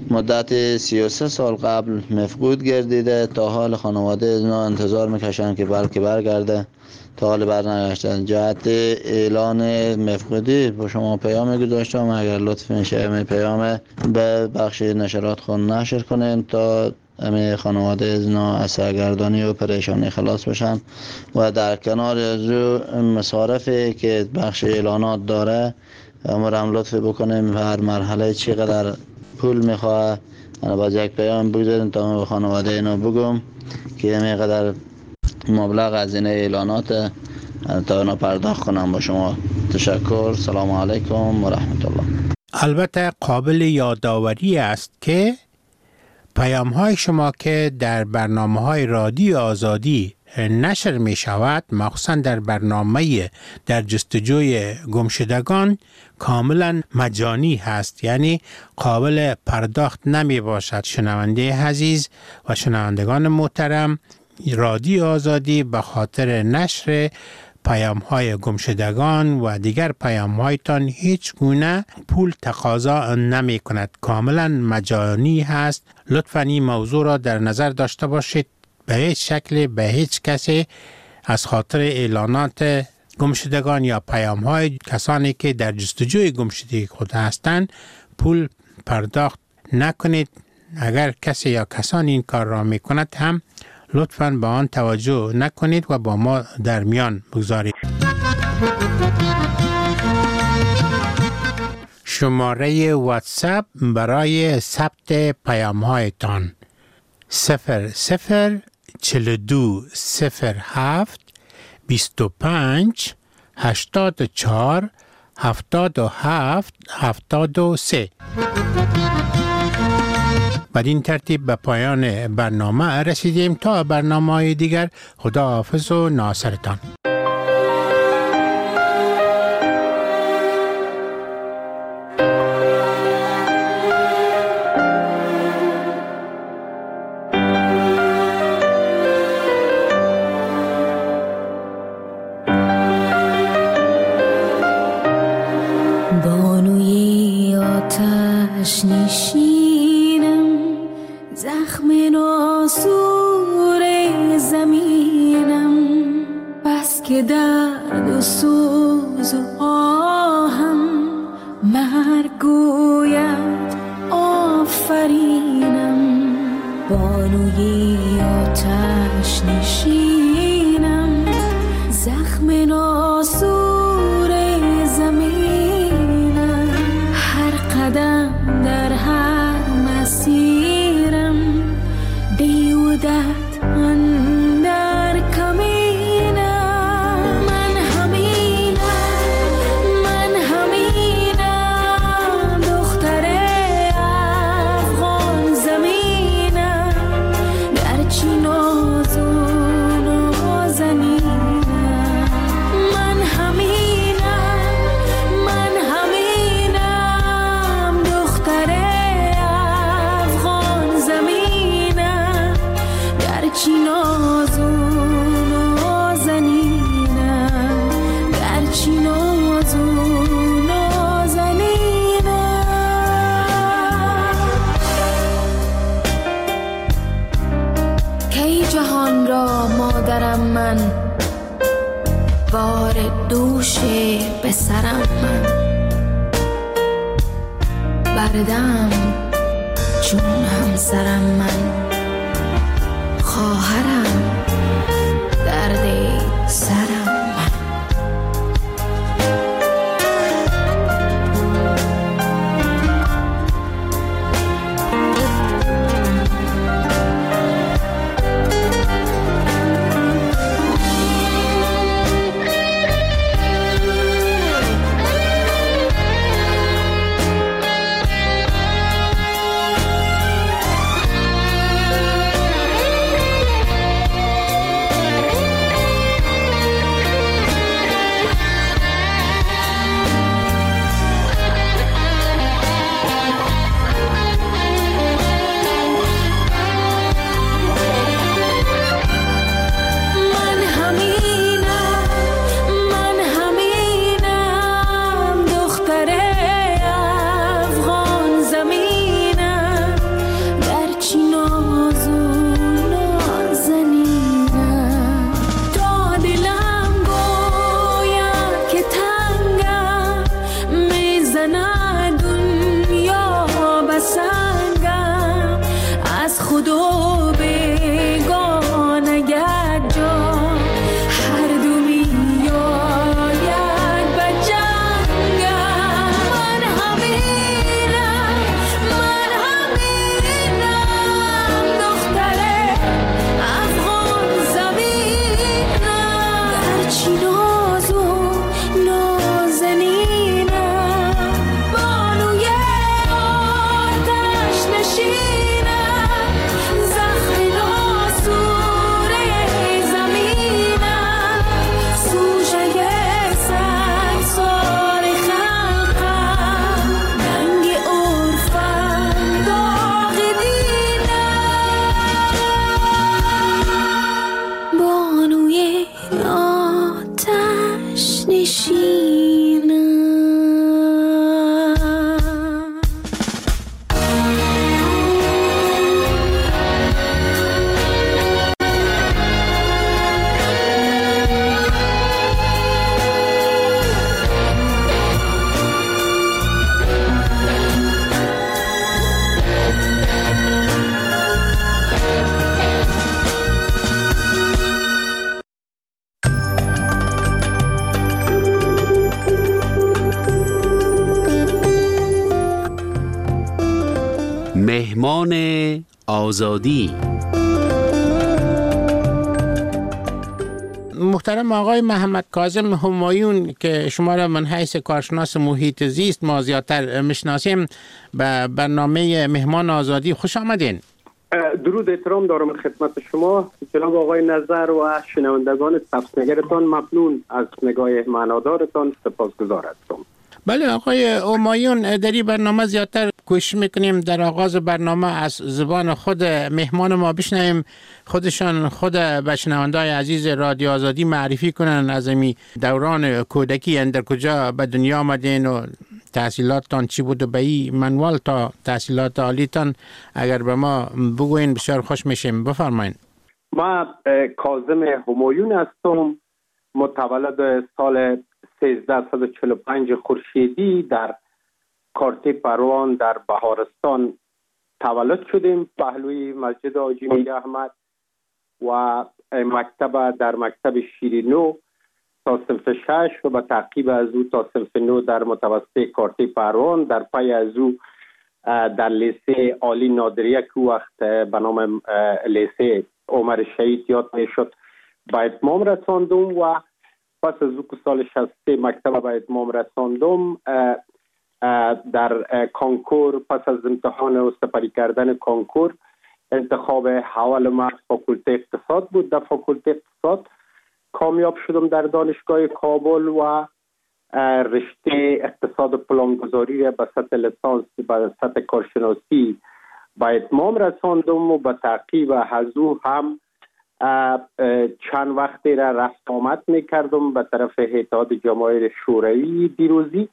مدت سی و سه سال قبل مفقود گردیده. تا حال خانواده اینا انتظار میکشن که بلکه برگرده، تا حال برنگشتن. جهت اعلان مفقودی با شما پیام گذاشتم، اگر لطف میشه می پیام به بخش نشرات خون نشر کنین تا همه خانواده اینا از سرگردانی و پریشانی خلاص بشن. و در کنار از مصارفی که بخش اعلانات داره امرم لطف بکنیم هر مرحله چقدر پول میخواه باز یک پیام بگذاریم تا به خانواده اینو بگم که همینقدر مبلغ از این اعلانات تا اینا پرداخت کنم. با شما تشکر. سلام علیکم و رحمت الله. البته قابل یادآوری است که پیام های شما که در برنامه های رادیو آزادی نشر می شود، مخصوصا در برنامه در جستجوی گمشدگان، کاملا مجانی هست، یعنی قابل پرداخت نمی باشد. شنونده عزیز و شنوندگان محترم، رادیو آزادی به خاطر نشر پیام های گمشدگان و دیگر پیام هایتان هیچ گونه پول تقاضا نمی کند، کاملا مجانی هست. لطفاً این موضوع را در نظر داشته باشید. به هیچ شکل به هیچ کسی از خاطر اعلانات گمشدگان یا پیام های کسانی که در جستجوی گمشدگی خود هستند پول پرداخت نکنید. اگر کسی یا کسانی این کار را می کند هم لطفاً به آن توجه نکنید و با ما در میان بگذارید. شماره واتساپ برای ثبت پیام هایتان صفر صفر چهل و دو صفر هفت بیست و پنج هشتاد و چهار هفتاد و هفت هفتاد و سه. بدین ترتیب به پایان برنامه رسیدیم. تا برنامه دیگر، خدا حافظ و ناصرتان. بانوی آتش نشینم، زخم ناسور زمینم، بس که درد و سوز و آهم مرگ گوید آفرینم. بانوی آتش نشینم، زخم ناسور زمینم، هر قدم در هر مسیرم بیودت اندر کمینم. من همینم، من همینم، دختر افغان زمینم، گرچه ناز و نازنینم. من همینم، من همینم، دختر افغان زمینم، گرچه ناز و نازنینم، گرچه ناز و نازنینم. کی جهان را مادرم من، بار دوش به سرم من، بردم چون همسرم من، خواهرم درد سرم من. فرمان آزادی. محترم آقای محمد کاظم همایون که شما را من حیث کارشناس محیط زیست ما زیادتر میشناسیم، به برنامه مهمان آزادی خوش آمدین. درود احترام دارم خدمت شما جناب آقای نظر و شنوندگان سبزنگرتان. ممنون از نگاه معنادارتان، سپاسگزار هستم. بله آقای همایون، در این برنامه زیادتر کوشش میکنیم در آغاز برنامه از زبان خود مهمان ما بشنویم، خودشان خود به شنونده‌های عزیز رادیو آزادی معرفی کنن از این دوران کودکی اندر کجا به دنیا آمدین و تحصیلاتتان چی بود و به این منوال تا تحصیلات عالیتان اگر به ما بگوین بسیار خوش میشیم. بفرمایید. ما کاظم همایون هستم، متولد سال سیزده و چهل و پنج خورشیدی در کارتی پروان در بهارستان تولد شدیم، پهلوی مسجد حاجی میر احمد، و مکتب در مکتب شیرینو تا صنف شش و به تعقیب از او تا صنف نو در متوسط کارتی پروان، در پی از او در لیسه عالی نادریه که وقت به نام لیسه عمر شهید یاد میشد به اتمام رساندم و پس از او که سال شصت و سه مکتب به اتمام رساندم در کانکور، پس از امتحان و سپری کردن کانکور انتخاب اول ما فاکولته اقتصاد بود. در فاکولته اقتصاد کامیاب شدم در دانشگاه کابل و رشته اقتصاد و پلانگذاری را به سطح لیسانس به سطح کارشناسی به اتمام رساندم و به تعقیب از او هم چند وقتی را رفت آمد می کردم به طرف اتحاد جماهیر شوروی دیروزی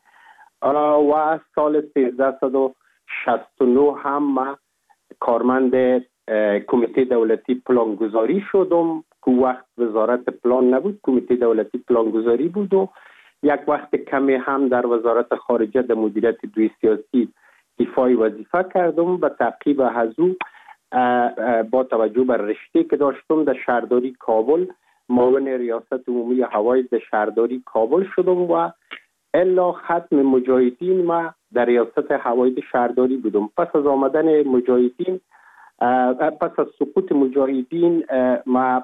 و سال سیزده و شصت و نه هم من کارمند کمیته دولتی پلانگذاری شدم که وقت وزارت پلان نبود، کمیته دولتی پلانگذاری بود و یک وقت کمی هم در وزارت خارجه در مدیریت دوی سیاسی ایفای وظیفه کردم. به تعقیب از او با توجه بر رشته که داشتم در شهرداری کابل معاون ریاست عمومی هوایی در شهرداری کابل شدم و الا ختم مجاهدین ما در ریاست هوایی شهرداری بودم. پس از آمدن مجاهدین پس از سقوط مجاهدین ما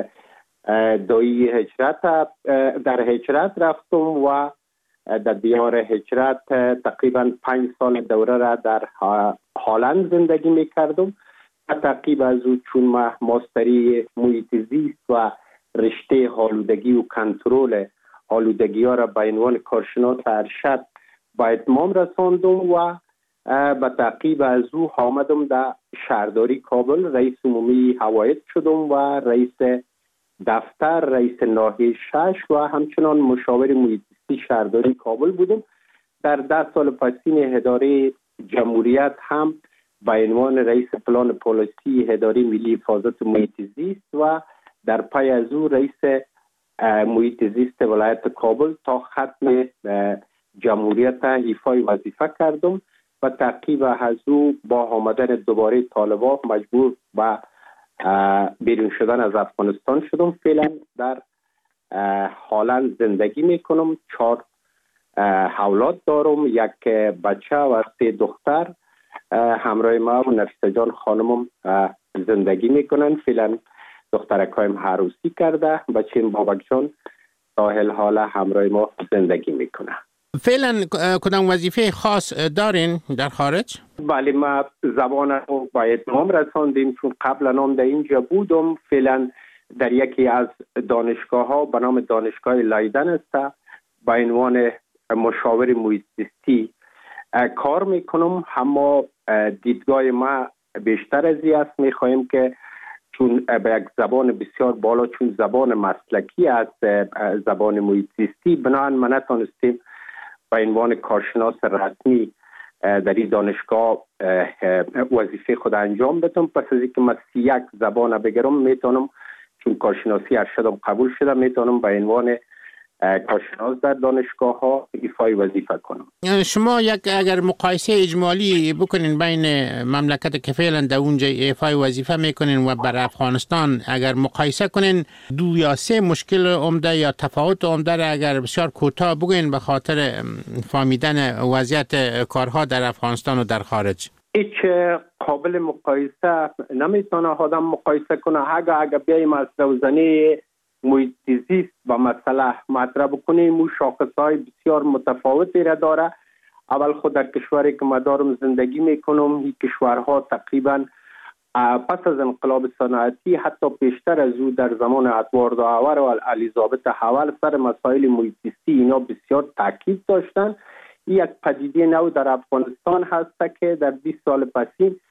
دایی هجرت در هجرت رفتم و در دیار هجرت تقریبا پنج سال دوره را در هلند زندگی می کردم. تعقیب از او چون ما ماستری محیط زیست و رشته آلودگی و کنترل آلودگی ها را به عنوان کارشناس ارشد به اتمام رساندم و به تعقیب از او آمدم در شهرداری کابل رئیس عمومی هوایت شدم و رئیس دفتر، رئیس ناحیه شش و همچنان مشاور محیط زیستی شهرداری کابل بودم. در ده سال پسین اداره جمهوریت هم به عنوان رئیس پلان پالیسی اداره ملی حفاظت محیط زیست و در پی از او رئیس محیط زیست ولایت کابل تا ختم جمهوریت ایفای وظیفه کردم. و تعقیب از او با آمدن دوباره طالبان مجبور به بیرون شدن از افغانستان شدم. فعلا در هلند زندگی میکنم، چهار اولاد دارم، یک بچه و سه دختر. همراه ما و نفیسه جان خانمم زندگی میکنن. فعلا دخترکایم عروسی کرده، بچه بابک جان ساحل حالا همراه ما زندگی میکنه. فعلا کدام وظیفه خاص دارین در خارج؟ بله، ما زبان رو با اتمام رساندیم چون قبلا هم در اینجا بودم. فعلا در یکی از دانشگاه ها به نام دانشگاه لایدن است با عنوان مشاور محیط زیستی کار میکنم. اما دیدگاه ما بیشتر از این است، میخواهیم که چون به یک زبان بسیار بالا، چون زبان مسلکی است زبان محیط زیستی، بنابراین ما نتونستیم به عنوان کارشناس رسمی در این دانشگاه وظیفه خود انجام بدم. پس از اینکه من یک زبان بگیرم میتونم، چون کارشناسی ارشدم قبول شده، میتونم به عنوان کارشناس در دانشگاه ها ایفای وظیفه کنم. شما یک اگر مقایسه اجمالی بکنین بین مملکت که فعلا در اونجا ایفای وظیفه میکنین و بر افغانستان اگر مقایسه کنین، دو یا سه مشکل عمده یا تفاوت عمده را اگر بسیار کوتاه بگوین به خاطر فهمیدن وضعیت کارها در افغانستان و در خارج. هیچ قابل مقایسه نمیتونه آدم مقایسه کنه. اگه اگه بیاییم از روزنه محیط زیست و مسئله مطرح بکنیم، مو شاخصهای بسیار متفاوتی را داره. اول خود در کشوری که ما دارم زندگی میکنم، این کشورها تقریبا پس از انقلاب صنعتی حتی پیشتر از او در زمان ادوارد هاور و الیزابت هاول سر مسائل محیط زیستی اینا بسیار تاکید داشتن. یک پدیده نو در افغانستان هست که در بیست سال پسین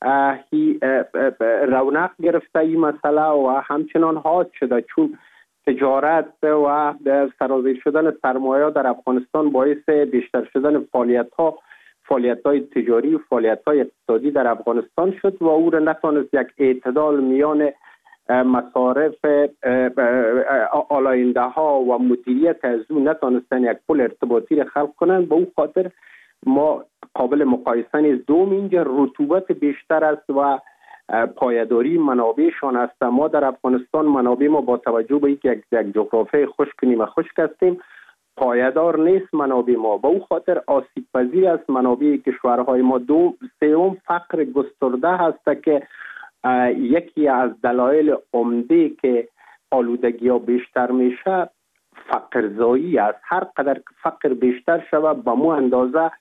رونق گرفته این مسئله و همچنان حاد شده، چون تجارت و سرازیر شدن سرمایه در افغانستان باعث بیشتر شدن فعالیت ها فعالیت های تجاری و فعالیت های اقتصادی در افغانستان شد و او را نتونست یک اعتدال میان مصارف آلاینده ها و مدیریت از او نتونستن یک پل ارتباطی را خلق کنند. به او خاطر ما قابل مقایسه نیست. دوم اینجا رطوبت بیشتر است و پایداری منابعشان است. ما در افغانستان منابع ما با توجه به اینکه یک جغرافیای خشک نیمه خشک هستیم پایدار نیست منابع ما، به او خاطر آسیب پذیر است منابع کشورهای ما. دو سوم فقر گسترده هست که یکی از دلایل عمده که آلودگی ها بیشتر میشه فقرزایی است. هر قدر فقر بیشتر شود به مو اندازه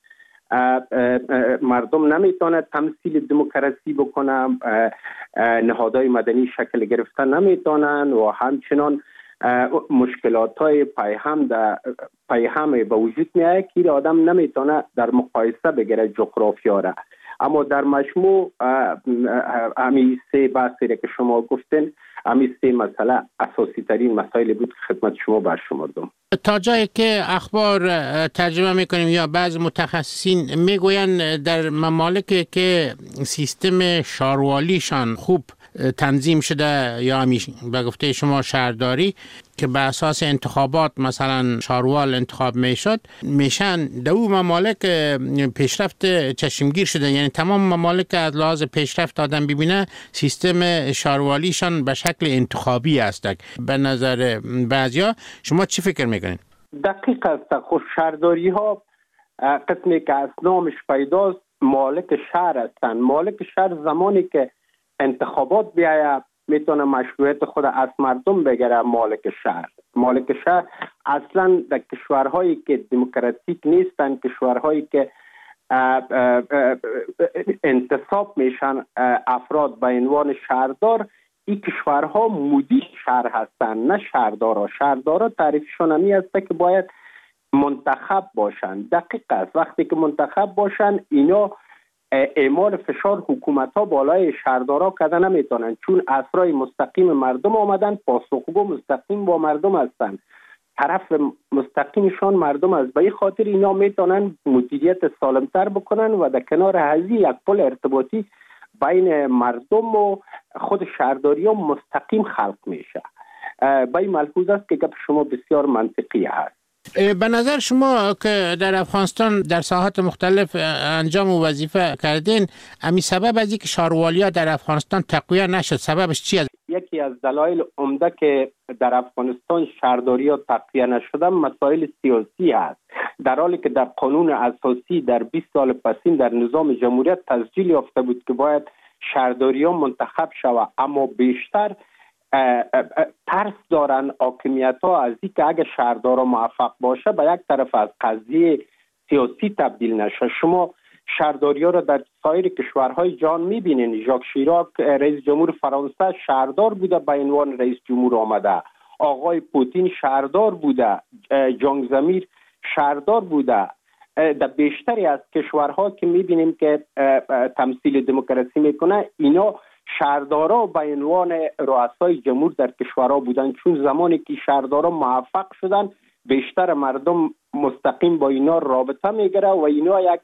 مردم نمیتونه تمثیل دموکراسی بکنن، نهادهای مدنی شکل گرفتن نمیتونن و همچنان مشکلات های پیهم در پیهم به وجود میاد که آدم نمیتونه در مقایسه بگیره جغرافیا را. اما در مجموع همین سه بحثی که شما گفتین، همین سه مسئله اساسی ترین مسائل بود که خدمت شما برشمردم. تا جایی که اخبار ترجمه میکنیم یا بعض متخصصین میگویند در ممالکی که سیستم شاروالیشان خوب تنظیم شده یا به گفته شما شهرداری که به اساس انتخابات مثلا شاروال انتخاب میشد میشن، در اون ممالک پیشرفت چشمگیر شده. یعنی تمام ممالک از لحاظ پیشرفت آدم ببینه سیستم شاروالیشان به شکل انتخابی است. به نظر بعضیا شما چی فکر میکنید؟ دقیق است. خود شهرداری ها قسمی که از نامش پیداست مالک شهر هستند. مالک شهر زمانی که انتخابات بیاید میتونه مشروعیت خود از مردم بگیره. مالک شهر مالک شهر اصلا در کشورهایی که دموکراتیک نیستن، کشورهایی که انتصاب میشن افراد به عنوان شهردار، این کشورها مدیر شهر هستن نه شهردارا. شهردارا تعریفشون همی است که باید منتخب باشن. دقیق است. وقتی که منتخب باشن اینا اعمال فشار حکومت ها بالای شهردارا کده نمیتونن، چون اثرای مستقیم مردم آمدن، پاسخگو مستقیم با مردم هستن، طرف مستقیمشان مردم است. به این خاطر اینا میتونن مدیریت سالمتر بکنن و در کنار هزی یک پل ارتباطی بین مردم و خود شهرداری ها مستقیم خلق میشه. به این ملحوظ است که گپ شما بسیار منطقی است. به نظر شما که در افغانستان در ساحات مختلف انجام و وظیفه کردین، امی سبب از اینکه شاروالیا در افغانستان تقویت نشد سببش چی است؟ یکی از دلایل عمده که در افغانستان شهرداری تقویت نشدن مسائل سیاسی است، در حالی که در قانون اساسی در بیست سال پسین در نظام جمهوریت تسجیل یافته بود که باید شهرداری منتخب شود، اما بیشتر ترس دارن حاکمیت ها از اینکه اگه شهردار موفق باشه به یک طرف از قضیه سیاسی تبدیل نشه. شما شهرداری ها را در سایر کشورهای جهان میبینین. ژاک شیراک رئیس جمهور فرانسه شهردار بوده به عنوان رئیس جمهور آمده، آقای پوتین شهردار بوده، جنگ زمیر شهردار بوده. در بیشتری از کشورها که میبینیم که تمثیل دموکراسی میکنه اینا شهردارا به عنوان رؤسای جمهور در کشورها بودن، چون زمانی که شهردارا موفق شدن بیشتر مردم مستقیم با اینا رابطه میگیره و اینا یک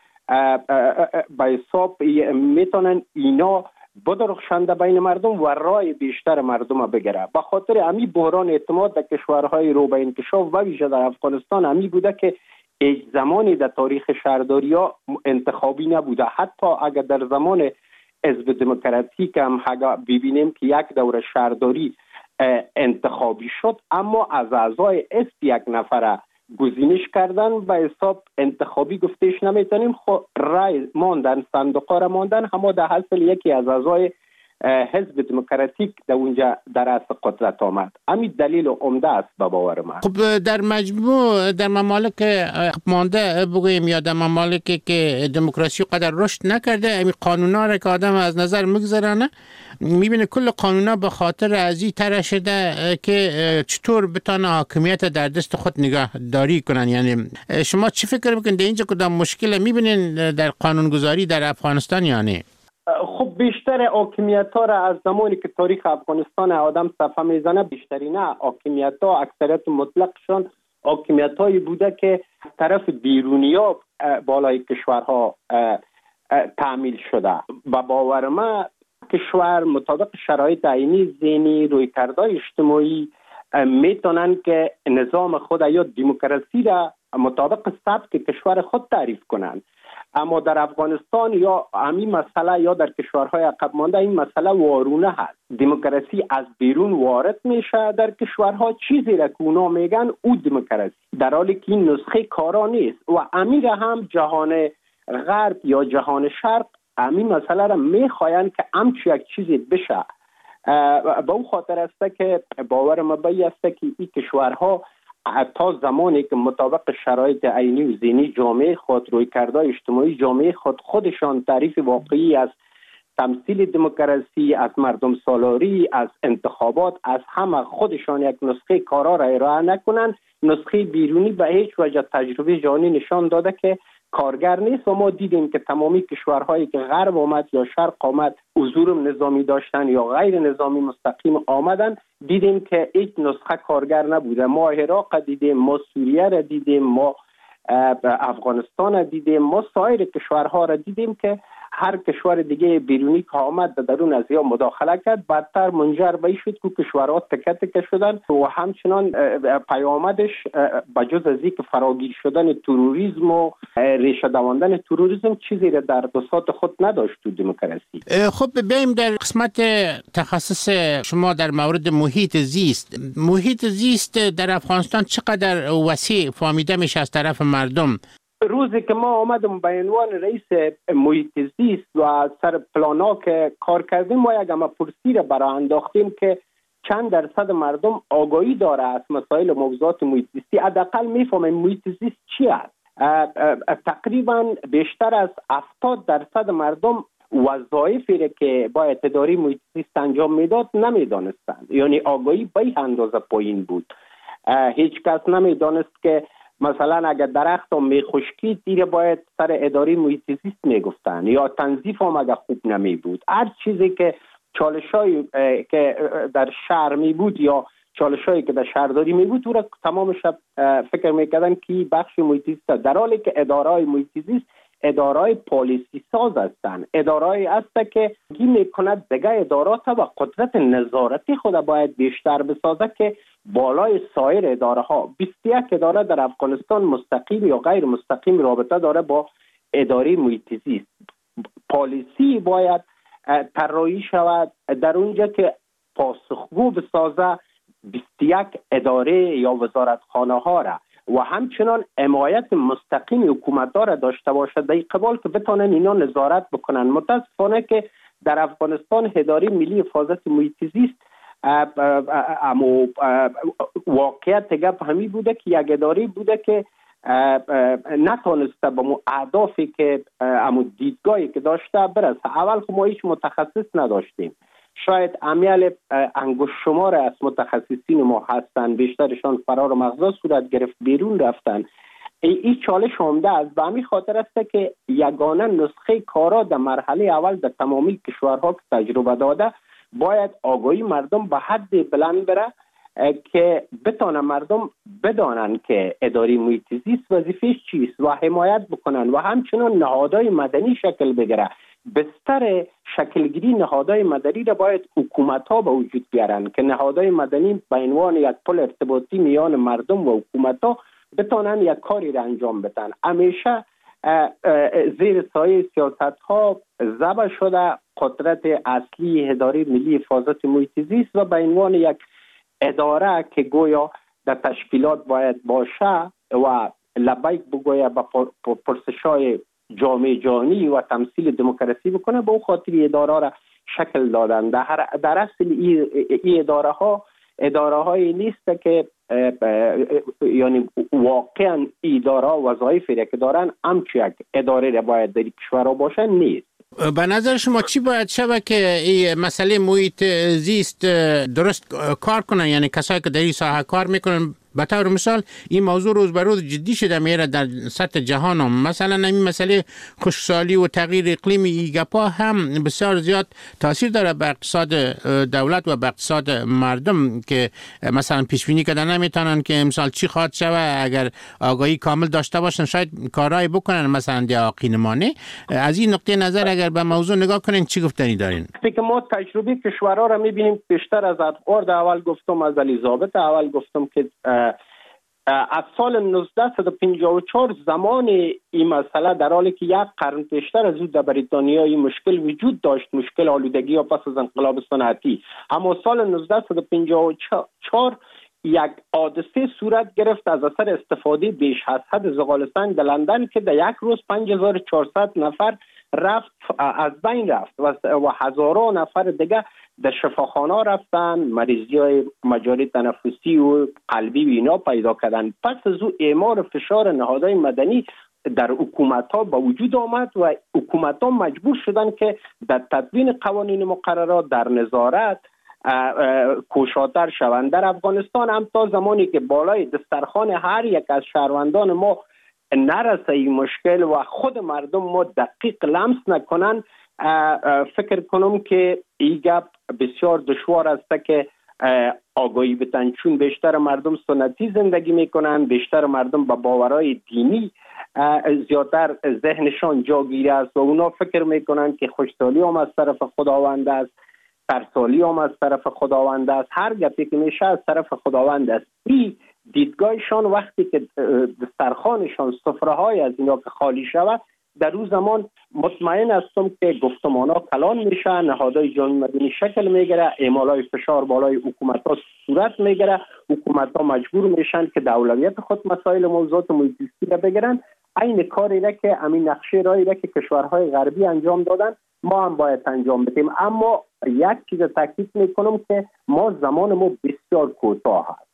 به حساب میتونن اینا بدرخشنده بین مردم و رای بیشتر مردم بگیره. به خاطر امی بحران اعتماد در کشورهای رو به انکشاف و ویژه در افغانستان امی بوده که هیچ زمانی در تاریخ شهرداری ها انتخابی نبوده. حتی اگر در زمان حزب دموکراتیک هم ببینیم که یک دوره شهرداری انتخابی شد، اما از اعضای حزب یک نفره گزینش کردن به حساب انتخابی گفتش نمیتونیم. خب رای ماندن، صندوق را ماندن، همه در حاصل یکی از اعضای حزب دموکراتیک در اونجا در اصل قدرت آمد. همین دلیل عمده است به باور من. خب در مجموع در ممالک مانده بگوییم یا در ممالکی که دموکراسی قدر رشد نکرده، این قانونا را که آدم از نظر میگذرانه میبینه کل قانونا به خاطر از این طرح شده که چطور بتانه حاکمیت در دست خود نگاه داری کنن. یعنی شما چی فکر میکنید در اینجا کدام مشکل میبینین در قانونگذاری در افغانستان؟ یعنی خب بیشتر حاکمیت ها را از زمانی که تاریخ افغانستان آدم صفحه میزنه، بیشتری نه حاکمیت ها اکثریت مطلقشان حاکمیت هایی بوده که از طرف بیرونی ها بالای کشورها تعمیل شده. با باور من کشور مطابق شرایط عینی ذهنی رویکردهای اجتماعی میتونن که نظام خود یا دموکراسی را مطابق سبک کشور خود تعریف کنند. اما در افغانستان یا همین مسئله یا در کشورهای عقب مانده این مسئله وارونه هست. دموکراسی از بیرون وارد میشه در کشورها، چیزی را که اونا میگن او دموکراسی، در حالی که این نسخه کارا نیست. و امیر هم جهان غرب یا جهان شرق همین مسئله را میخواین که همچی یک چیزی بشه. به اون خاطر است که باور مبی است که این کشورها تا زمانی که مطابق شرایط عینی و ذهنی جامعه خود، رویکردهای اجتماعی جامعه خود خودشان تعریف واقعی از تمثیل دموکراسی، از مردم سالاری، از انتخابات، از همه خودشان یک نسخه کارا را ارائه نکنند، نسخه بیرونی به هیچ وجه تجربه جهانی نشان داده که کارگر نیست. و ما دیدیم که تمامی کشورهایی که غرب آمد یا شرق آمد حضور نظامی داشتن یا غیر نظامی مستقیم آمدن، دیدیم که هیچ نسخه کارگر نبوده. ما عراق دیدیم، ما سوریه را دیدیم، ما افغانستان را دیدیم، ما سایر کشورها را دیدیم که هر کشور دیگه بیرونی که آمد در درون از یا مداخله کرد، بعدتر منجر به این شد که کشورها تکه تکه شدن و همچنان پیامدش بجز از اینکه فراگیر شدن تروریسم و ریشه دواندن تروریسم چیزی را در دستات خود نداشت تو دموکراسی. خب بریم در قسمت تخصص شما در مورد محیط زیست. محیط زیست در افغانستان چقدر وسیع فهمیده میشه از طرف مردم؟ روزی که ما آمدم به عنوان رئیس محیط زیست و سر پلانا که کار کردیم، ما یک پرسی را برای انداختیم که چند درصد مردم آگاهی داره از مسائل موضوعات محیط زیستی، حداقل میفهمن محیط زیست چی است. تقریبا بیشتر از هفتاد درصد مردم وظایفی را که باید اداره محیط زیست انجام میداد نمیدانستند، یعنی آگاهی به این اندازه پایین بود. هیچ کس نمیدانست که مثلا اگر درخت هم می خشکید دیگه باید سر اداره محیط زیست می گفتن، یا تنظیف هم اگر خوب نمی بود. هر چیزی که چالشایی که در شهر می بود یا چالشایی که در شهرداری می بود او را تمام شب فکر می کردن که بخش محیط زیست، در حالی که اداره‌های محیط زیست اداره‌های پالیسی ساز هستند، اداره‌ای است که گی میکند دیگه ادارات و قدرت نظارتی خود باید بیشتر بسازه که بالای سایر اداره ها. بیست و یک اداره در افغانستان مستقیم یا غیر مستقیم رابطه داره با اداره محیط زیست. پالیسی باید طراحی شود در اونجا که پاسخگو بسازه بیست و یک اداره یا وزارتخانه ها را و همچنان حمایت مستقیم حکومت‌ها را داشته باشد در قبال که بتونن اینا نظارت بکنن. متاسفانه که در افغانستان اداره ملی حفاظت محیط زیست اما واقعیت گپ همی بوده که یک اداره بوده که نتونسته به اهدافی که اما دیدگاهی که داشته برسه. اول خب ما هیچ متخصص نداشتیم، شاید امیال انگشت شمار از متخصصین ما هستند، بیشترشان فرار مغزا صورت گرفت بیرون رفتن. این چالش عمده است. به همین خاطر است که یگانه نسخه کارا در مرحله اول در تمامی کشورها که تجربه داده باید آگاهی مردم به حد بلند بره که بتانه مردم بدانن که اداره محیط زیست وظیفه‌اش چیست و حمایت بکنن و همچنان نهادهای مدنی شکل بگیره. بستر شکلگیری نهادهای مدنی را باید حکومت‌ها به وجود بیارن که نهادهای مدنی به عنوان یک پل ارتباطی میان مردم و حکومت‌ها بتانن یک کاری را انجام بدن. همیشه زیر سایه سیاست‌ها ذبح شده قدرت اصلی اداره ملی حفاظت محیط زیست و به عنوان یک اداره که گویا در تشکیلات باید باشه و لبیک بگویه به پرسش‌های جامعه جهانی و تمثیل دموکراسی بکنه، به او خاطر اداره را شکل دادن. در, در اصل این ای اداره ها اداره هایی نیست که یعنی واقعا اداره وظایفی را که دارن همچی یک اداره را باید در کشور باشه نیست. به نظر شما چی باید شود که این مسئله محیط زیست درست کار کنن؟ یعنی کسایی که در این ساحه کار میکنن، به طور مثال این موضوع روز به روز جدی شده میره در سطح جهان هم. مثلا این مسئله خشکسالی و تغییر اقلیمی ایگپا هم بسیار زیاد تاثیر داره به اقتصاد دولت و به اقتصاد مردم که مثلا پیش بینی کردن نمیتونن که مثلا چی خواهد شود. اگر آگاهی کامل داشته باشن شاید کارهای بکنن مثلا در آقینمانه. از این نقطه نظر اگر به موضوع نگاه کنین چی گفتنی دارین؟ که ما تجربه کشورها را میبینیم بیشتر از ادوارد اول گفتم، از الیزابت اول گفتم که از سال نوزده پنجاه و چهار زمان این مسئله در حالی که یک قرن پیشتر از او در بریتانیا این مشکل وجود داشت، مشکل آلودگی و پس از انقلاب صنعتی، اما سال نوزده پنجاه و چهار یک حادثه صورت گرفت از اثر استفاده بیش از حد زغال‌سنگ در لندن که در یک روز پنج هزار و چهارصد نفر رفت از بین رفت و هزاران نفر دیگه در شفاخانه رفتن، مریضی های مجاری تنفسی و قلبی و اینا پیدا کردن. پس از او اعمار فشار نهادهای مدنی در حکومت ها با وجود آمد و حکومت ها مجبور شدن که در تدوین قوانین مقررات در نظارت کوشاتر شوند. در افغانستان هم تا زمانی که بالای دسترخوان هر یک از شهروندان ما نرسه این مشکل و خود مردم ما دقیق لمس نکنن، فکر کنم که این گپ بسیار دشوار است که آگاهی بتن، چون بیشتر مردم سنتی زندگی میکنن، بیشتر مردم با باورهای دینی زیادتر ذهنشان جاگیره است و اونا فکر میکنن که خوشحالی هم از طرف خداوند است، ترسالی هم از طرف خداوند است، هر گپی که میشه از طرف خداوند است. این دیدگاهشان وقتی که دسترخوانشان سفره‌های از اینا که خالی شود، در اون زمان مطمئن هستم که گفتمان‌ها کلان میشه، نهادهای جامعه مدنی شکل میگیره، اعمالای فشار بالای حکومت‌ها صورت میگیره، حکومت‌ها مجبور میشن که در اولویت خود مسائل موضوعات محیط زیستی را بگیرن. این کاری را که همین نقشه رایی را که کشورهای غربی انجام دادن ما هم باید انجام بدیم. اما یک چیز تاکید میکنم که ما زمان ما بسیار کوتاه است.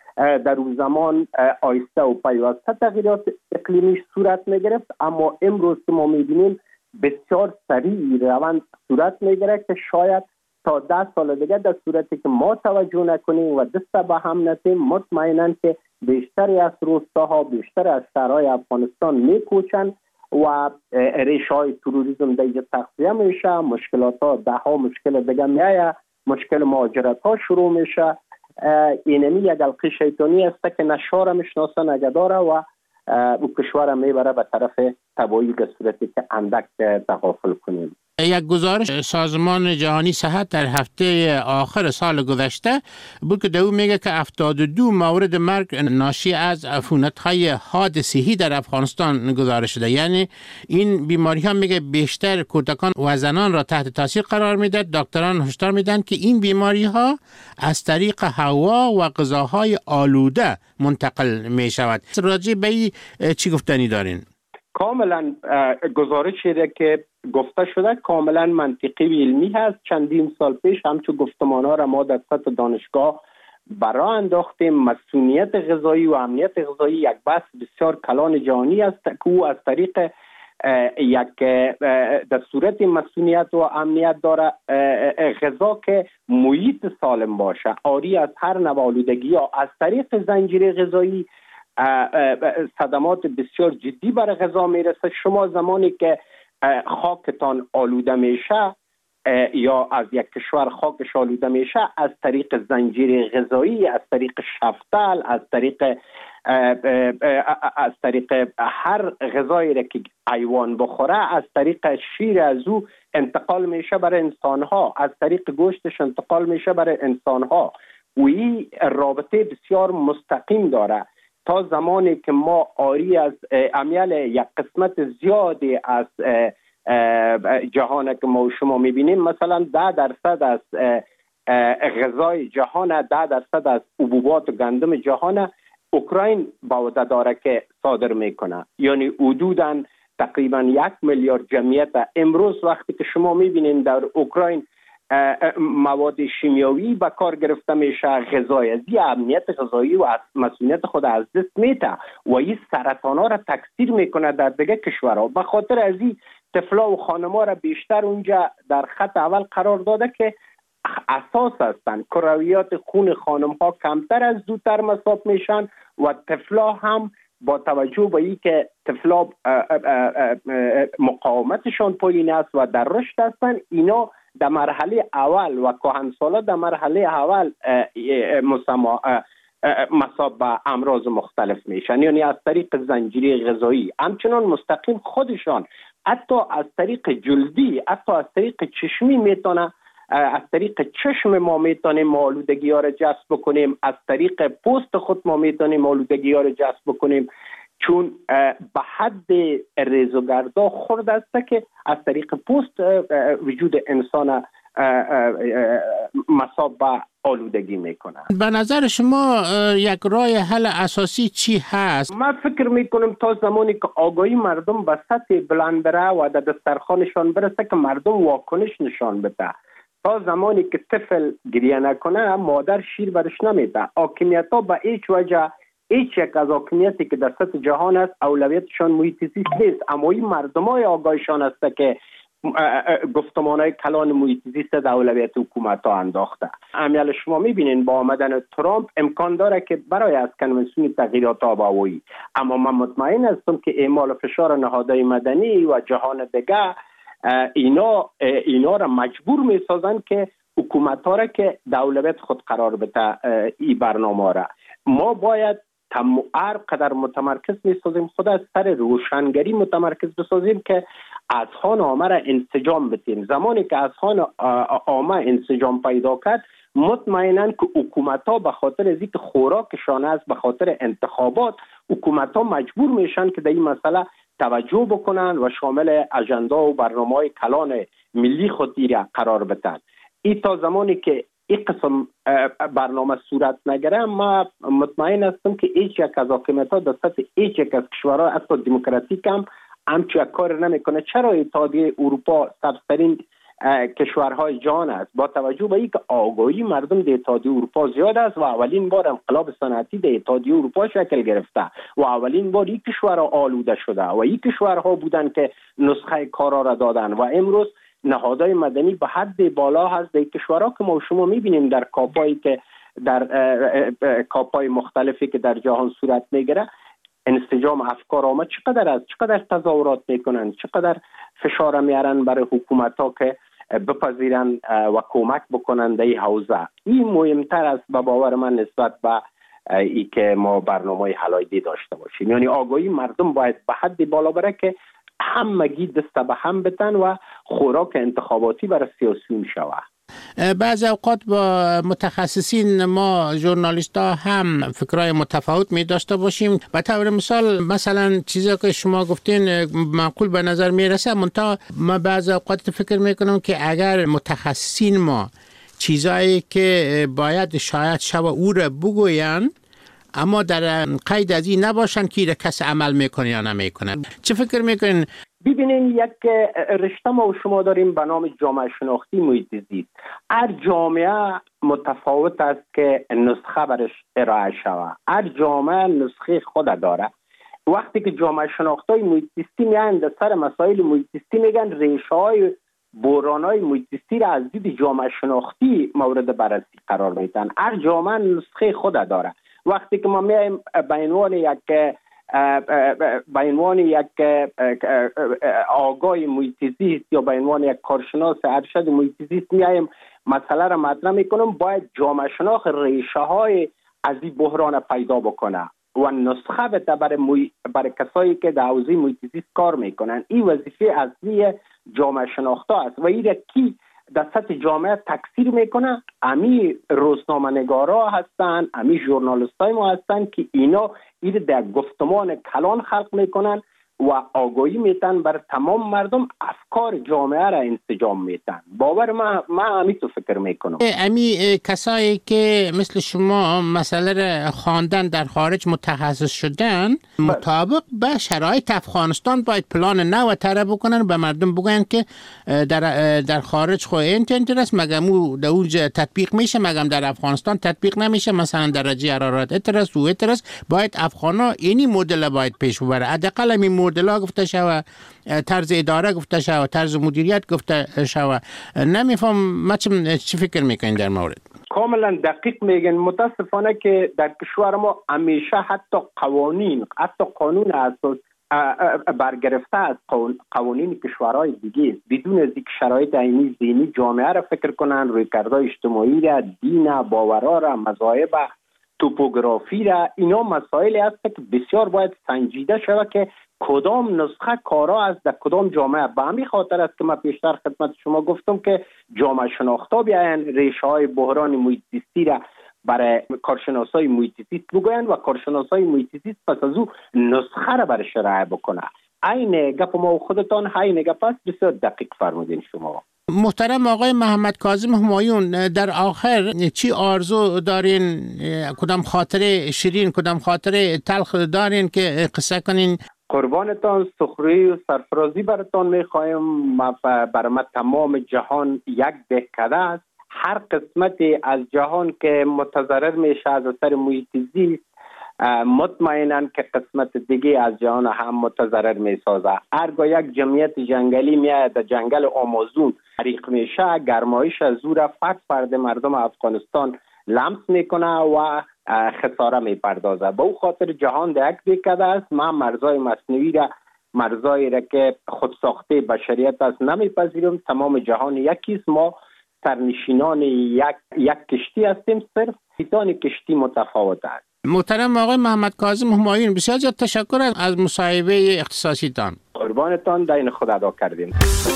در اون زمان آیسته و پیوسته تغییرات اقلیمی صورت میگرفت، اما امروز که ما میبینیم بسیار سریع روند صورت میگیره که شاید تا ده سال دیگه در صورتی که ما توجه نکنیم و دست به هم نتیم، مطمئناً که بیشتری از روستاها، بیشتر از شهرهای افغانستان میکوچن و ریشه های تروریسم دیگه تغذیه میشه، مشکلات ها ده ها مشکل دیگه میایه، مشکل مهاجرت ها شروع میشه. اینمی یک حلقه شیطانی است که نه شاه را میشناسه نه گداره و او کشور را میبره به طرف تباهی به صورتی که اندک تغافل کنیم. یک گزارش سازمان جهانی صحت در هفته آخر سال گذشته بود که دو میگه که هفتاد و دو مورد مرگ ناشی از عفونت‌های حادثه‌ای در افغانستان گزارش شده. یعنی این بیماری ها میگه بیشتر کودکان و زنان را تحت تاثیر قرار میده. دکتران هشدار میدن که این بیماری ها از طریق هوا و غذاهای آلوده منتقل میشود. راجع به این چی گفتنی دارین؟ کاملا گزارشی را که گفته شده کاملا منطقی و علمی هست. چندین سال پیش همچون گفتمان‌ها را ما در سطح دانشگاه برا انداختیم. مسئولیت غذایی و امنیت غذایی یک بحث بسیار کلان جهانی است که او از طریق یک در صورت مسئولیت و امنیت داره غذا که محیط سالم باشه، عاری از هر نوع آلودگی ها، از طریق زنجیره غذایی صدمات بسیار جدی بر غذا میرسه. شما زمانی که خاکتان آلوده میشه یا از یک کشور خاکش آلوده میشه، از طریق زنجیره غذایی، از طریق شفتل، از طریق از طریق هر غذایی را که حیوان بخوره، از طریق شیر از او انتقال میشه برای انسانها، از طریق گوشتش انتقال میشه برای انسانها و این رابطه بسیار مستقیم داره. تا زمانی که ما آری از عمل یک قسمت زیادی از جهان که ما و شما میبینیم، مثلا ده درصد از غذای جهان، ده درصد از حبوبات و گندم جهان، اوکراین با عهده داره که صادر میکنه. یعنی حدوداً تقریبا یک میلیارد جمعیت. امروز وقتی که شما میبینین در اوکراین مواد شیمیایی به کار گرفته میشه، غذای از امنیت غذایی و مسئولیت خود از دست میده و این سرطان ها را تکثیر میکنه در دیگه کشورها. به خاطر از این طفلا و خانما را بیشتر اونجا در خط اول قرار داده که اساس هستند. کرویات خون خانم ها کمتر از زودتر مصاب میشن و طفلا هم با توجه به این که طفلا مقاومتشان پایین است و در رشد هستند، اینا در مرحله اول و کهنسالا در مرحله اول مصاب به امراض مختلف میشن، یعنی از طریق زنجیره غذایی، همچنان مستقیم خودشان حتی از طریق جلدی، حتی از طریق چشمی میتونه، از طریق چشم ما میتونیم آلودگی ها را جذب بکنیم، از طریق پوست خود ما میتونیم آلودگی ها را جذب بکنیم، چون به حد ریزوگردا خورد است که از طریق پوست وجود انسان مصاب به آلودگی میکنه. به نظر شما یک راه حل اساسی چی هست؟ من فکر میکنم تا زمانی که آگاهی مردم به سطح بلند بره و در دسترخوانشان برسه که مردم واکنش نشان بده، تا زمانی که طفل گریه نکنه مادر شیر برش نمیده. حاکمیت ها به هیچ وجه، هیچ یک از حاکمیتی که در سطح جهان است اولویتشان محیط زیست نیست، اما این مردم های آگاهشان است که گفتمان های کلان محیط زیست در اولویت حکومت ها انداخته. امیال شما میبینین با آمدن ترامپ امکان داره که برای اسکان منسوخی تغییرات آب و هوایی، اما من مطمئن هستم که اعمال فشار نهادهای مدنی و جهان دیگه اینا اینا را مجبور میسازن که حکومت ها را که در اولویت خود قرار بده این برنامه را. ما باید هر قدر متمرکز میسازیم خود از سر روشنگری متمرکز بسازیم که اذهان عامه را انسجام بدیم. زمانی که اذهان عامه انسجام پیدا کرد، مطمئناً که حکومت ها به خاطر از اینکه خوراکشان است، به خاطر انتخابات، حکومت ها مجبور میشن که در این مسئله توجه بکنن و شامل اجندا و برنامه‌های کلان ملی خودی را قرار بدن. این تا زمانی که این قسم برنامه صورت نگیره، ما مطمئن هستم که هیچ یک از حاکمیت‌ها در سطح هیچ یک از کشورها حتی دموکراتیک هم همچون یک کار نمیکنه. چرا اتحادیه اروپا سبزترین کشورهای جهان است؟ با توجه به اینکه آگاهی مردم در اتحادیه اروپا زیاد است و اولین بار انقلاب صنعتی در اتحادیه اروپا شکل گرفته و اولین بار این کشورها آلوده شده و این کشورها بودن که نسخه کارا را دادن و امروز نهادهای مدنی به حد بالا هست در کشورها که ما شما میبینیم در کاپایی که در کاپای مختلفی که در جهان صورت میگیره، انسجام افکار عامه چقدر است، چقدر تظاهرات میکنن، چقدر فشار میارن برای حکومت ها که بپذیرن و کمک بکنن در این حوزه. این مهمتر است به باور من نسبت به ای که ما برنامه حلایدی داشته باشیم. یعنی آگاهی مردم باید به حد بالا بره که همگی دست به هم بتن و خوراک انتخاباتی برای سیاسیون شود. بعضی اوقات با متخصصین ما ژورنالیست ها هم فکرای متفاوت می داشته باشیم. به طور مثال مثلا چیزی که شما گفتین معقول به نظر می رسه، منتها ما بعضی اوقات فکر می کنم که اگر متخصصین ما چیزایی که باید شاید شب او را بگوین اما در قید از این نباشن که کس عمل میکنه یا نمیکنه، چه فکر میکنین؟ ببینین یک رشته ما و شما داریم به نام جامعه شناختی محیط زیست. هر جامعه متفاوت است که نسخه برش ارائه شود. هر جامعه نسخه خود داره. وقتی که جامعه شناختی محیط زیستی میان در سر مسائل محیط زیستی میگن ریشه های بحران های محیط زیستی را از دید جامعه شناختی مورد بررسی قرار میدن. هر جامعه نسخه خود داره. وقتی که ما میایم به عنوان یک به عنوان یک آگاه محیط زیست یا به عنوان یک کارشناس ارشد محیط زیست میایم مسئله را مطرح میکنم، باید جامعه شناخت ریشه های از این بحران پیدا بکنه و نسخه بده برای موی... برای کسایی که در حوزه محیط زیست کار میکنن. این وظیفه اصلی جامعه شناخت است و این کی در سطح جامعه تکثیر میکنه. امی روزنامه نگارا هستن، امی ژورنالیست های ما هستن که اینا این در گفتمان کلان خلق میکنن و آگاهی میتن بر تمام مردم، افکار جامعه را انسجام میتن. باور من من همین فکر میکنم. امی کسایی که مثل شما مسئله را خواندن در خارج متخصص شدن مطابق به شرایط افغانستان باید پلان نو طرح بکنن، به مردم بگن که در در خارج خو اینترنت است، مگم او در اونجا تطبیق میشه، مگم در افغانستان تطبیق نمیشه. مثلا درجه حرارت اترس و اترس باید افغانا اینی مدل باید پیش ببره. حداقل این مدل گفته شوه، طرز اداره گفته شوه، طرز مدیریت گفته شوه. نمیفهم ما چی فکر میکنین در مورد؟ کاملا دقیق میگن. متاسفانه که در کشور ما همیشه حتی قوانین، حتی قانون اساس برگرفته از قوانین کشورهای دیگه، بدون از اینکه شرایط عینی ذهنی جامعه را فکر کنن، رویکردهای اجتماعی را، دین، باورها را، مذاهب، توپوگرافی را، اینا مسائلی است که بسیار باید سنجیده شود که کدام نسخه کارا از در کدام جامعه. به همین خاطر است که من پیشتر خدمت شما گفتم که جامعه شناختا بیاین ریشه های بحران محیط زیستی را برای کارشناسای محیط زیست بگوین و کارشناسای محیط زیست پس از او نسخه را برای شرایع بکنه. این گپ ما و خودتان این گپ است. بسیار دقیق فرمودین شما. محترم آقای محمد کاظم همایون، در آخر چی آرزو دارین؟ کدام خاطره شیرین، کدام خاطره تلخ دارین که قصه کنین؟ قربانتان، سخری و سرفرازی براتان میخوایم. برای ما تمام جهان یک دهکده است. هر قسمتی از جهان که متضرر میشه از اثر محیط زیست، مطمئناً که قسمت دیگه از جهان هم متضرر میسازه. هرگاه یک جمعیت جنگلی میاد در جنگل آمازون حریق میشه، گرمایش از او را فرد فرد مردم افغانستان لمس میکنه و خساره میپردازه. به او خاطر جهان در یک دهکده است. من مرزهای مصنوعی را، مرزهایی را که خودساخته بشریت است نمیپذیرم. تمام جهان یکیست. ما سرنشینان یک یک کشتی هستیم، صرف پیتان کشتی متفاوت است. محترم آقای محمد کاظم همایون، بسیار زیاد تشکر از مصاحبه اختصاصی تان. قربانتان، دین خدا ادا کردیم.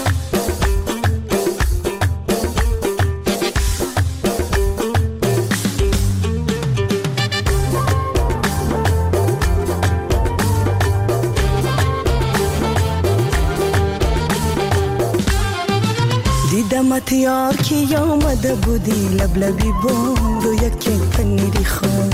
دیدمت یار کی آمده بودی، لبلبی بود و یکی پنیری خون.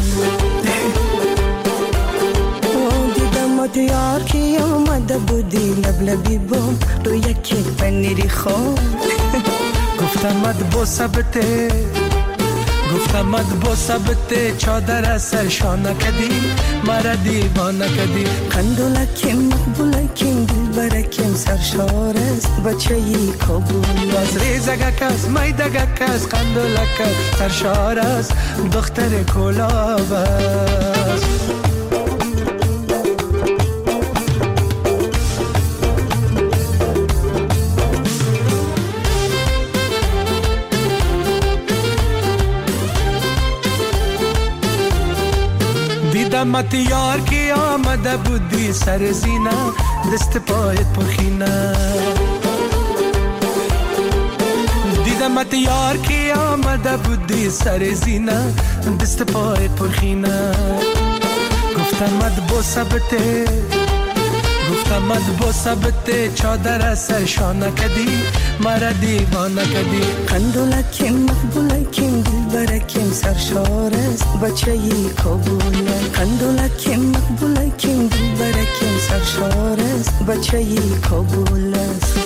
دیدمت یار کی آمده بودی، لبلبی بود و یکی پنیری خون. گفتمت با ثبته، گفتمت با ثبته، چادر از سرشانه کدی، مرا دیوانه کدی. قندولکیم مقبولکیم دلبرکیم سرشار است بچه ی کابل. باز ریزگک است میدگک است، قندولک است سرشار است دختر کلاب است. دیدمت یار کی آمده بودی سر زینه، دست پایت پرخینه. دیدمت یار کی آمده بودی سر زینه، دست پایت پرخینه. گفتمت با ثبته، گفتمت با ثبته، چادر از سرشانه کدی، مرا دیوانه کدی. قندولکیم مقبولکیم دلبرکیم سرشار است بچه ی کابل. قندولکیم مقبولکیم دلبرکیم سرشار است بچه ی کابل است.